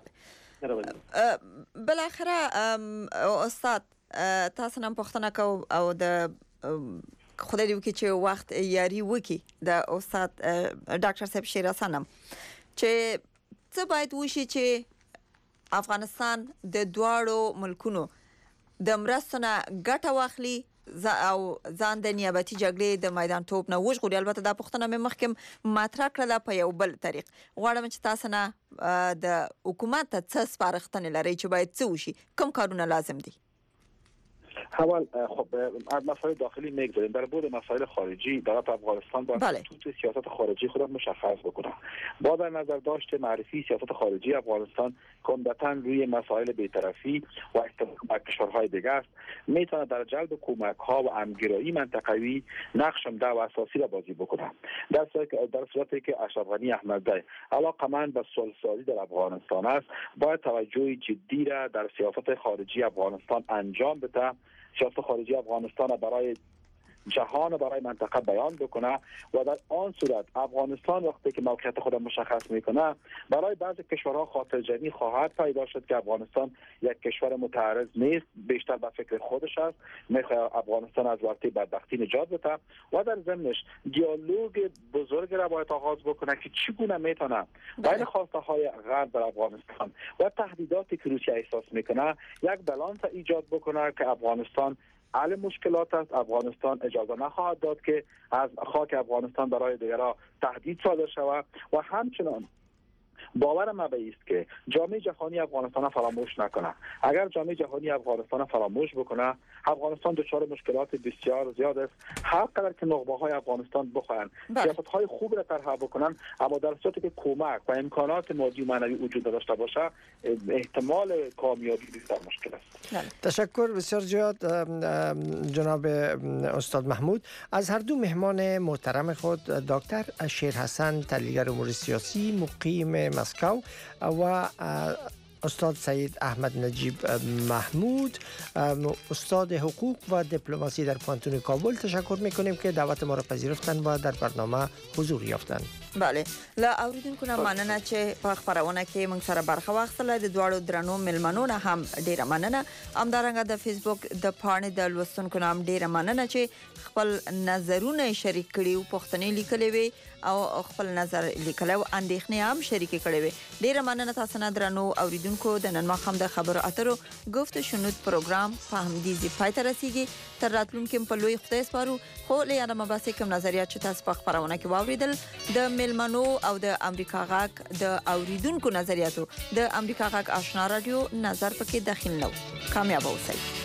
بالاخره استاد تاسو نن پوښتنه کو او د خدای دې وکړي چې وخت یاري وکړي د استاد ډاکټر صاحب شیر حسن چې څه باید وشي چې افغانستان د دواړو ملکونو د مرستو نه ګټه واخلي او ځان د نیابتي جګړې د میدان توپ نه وژغوري. البته دا پوښتنه مې مخکې مطرح کړله په یو بل طریق. غواړم چې تاسو نه د حکومت ته څه سپارښتنې لرئ چې باید څه وشي، کوم کارونه لازم دي؟ اول خب مسائل داخلی میگذاریم، در بود مسائل خارجی دولت افغانستان باید خطوط سیاست خارجی خود مشخص بکنه. با در نظر داشت معرفی سیاست خارجی افغانستان عمدتاً روی مسائل بی‌طرفی و احترام به کشورهای دیگر است، میتونه در جلب کمک ها و همگرایی منطقوی نقش عمده و اساسی را بازی بکنه. در صورتی در صورتی که اشرف غنی احمدزی علاقمند به صلح‌سازی در افغانستان است، باید توجه جدی را در سیاست خارجی افغانستان انجام بده، سیاست خارجی افغانستان برای جهان و برای منطقه بیان بکنه و در آن صورت افغانستان وقتی که موقعیت خود مشخص میکنه برای بعضی کشورها خاطر جمعی خواهد پیدا شد که افغانستان یک کشور متعرض نیست، بیشتر به فکر خودش است، میخواد افغانستان از ورطه بدبختی نجات بده و در ضمنش دیالوگ بزرگ را باید آغاز بکنه که چگونه میتونه بین خواسته های غرب در افغانستان و تهدیداتی که روسیه احساس میکنه یک بالانس ایجاد بکنه که افغانستان حل مشکلات است. افغانستان اجازه نخواهد داد که از خاک افغانستان برای دیگران تهدید صادر شود و همچنان باور ما به است که جامعه جهانی افغانستان فراموش نکنه. اگر جامعه جهانی افغانستان فراموش بکنه، افغانستان دچار مشکلات بسیار زیاد است. هر قدر که نخبه های افغانستان بخواهند سیاست های خوب را طرح بکنن، اما در صورتی که کمک و امکانات مادی و معنوی وجود داشته باشه، احتمال کامیابی بسیار مشکل است. تشکر بسیار زیاد جناب استاد محمود از هر دو مهمان محترم خود. دکتر شیر حسن، تحلیلگر امور سیاسی، مقیم مسکو و استاد سید احمد نجیب محمود استاد حقوق و دیپلماسی در پانتون کابل تشکر میکنیم که دعوت ما را پذیرفتن و در برنامه حضور یافتن. بله لا اوریدونکو نه مننه چې په خبرونه کې موږ سره برخه واخیستله د دواړو درنو ملمنو نه هم ډیره مننه همدارنګه د فیسبوک د پاڼې د لوستونکو نه هم ډیره مننه چې خپل نظرونه شریک کړي او پوښتنې لیکلې وي او خپل نظر لیکلو او اندېښنې هم شریک کړي وي. ډیره مننه تاسو نه درنو اوریدونکو د نن ماښام د خبرو اترو گفت شنود پروګرام په همدې ځای پای ته رسیږي. تر راتلونکي په لوی خدای سپارو. خو له یاده مباسي کوم نظریات چې تاسو په خبرونه کې واوریدل د ملمنو او د امریکا غاک د اوریدونکو نظریاتو د امریکا غاک آشنا رادیو نظر پکې داخل نو. کامیاب اوسئ.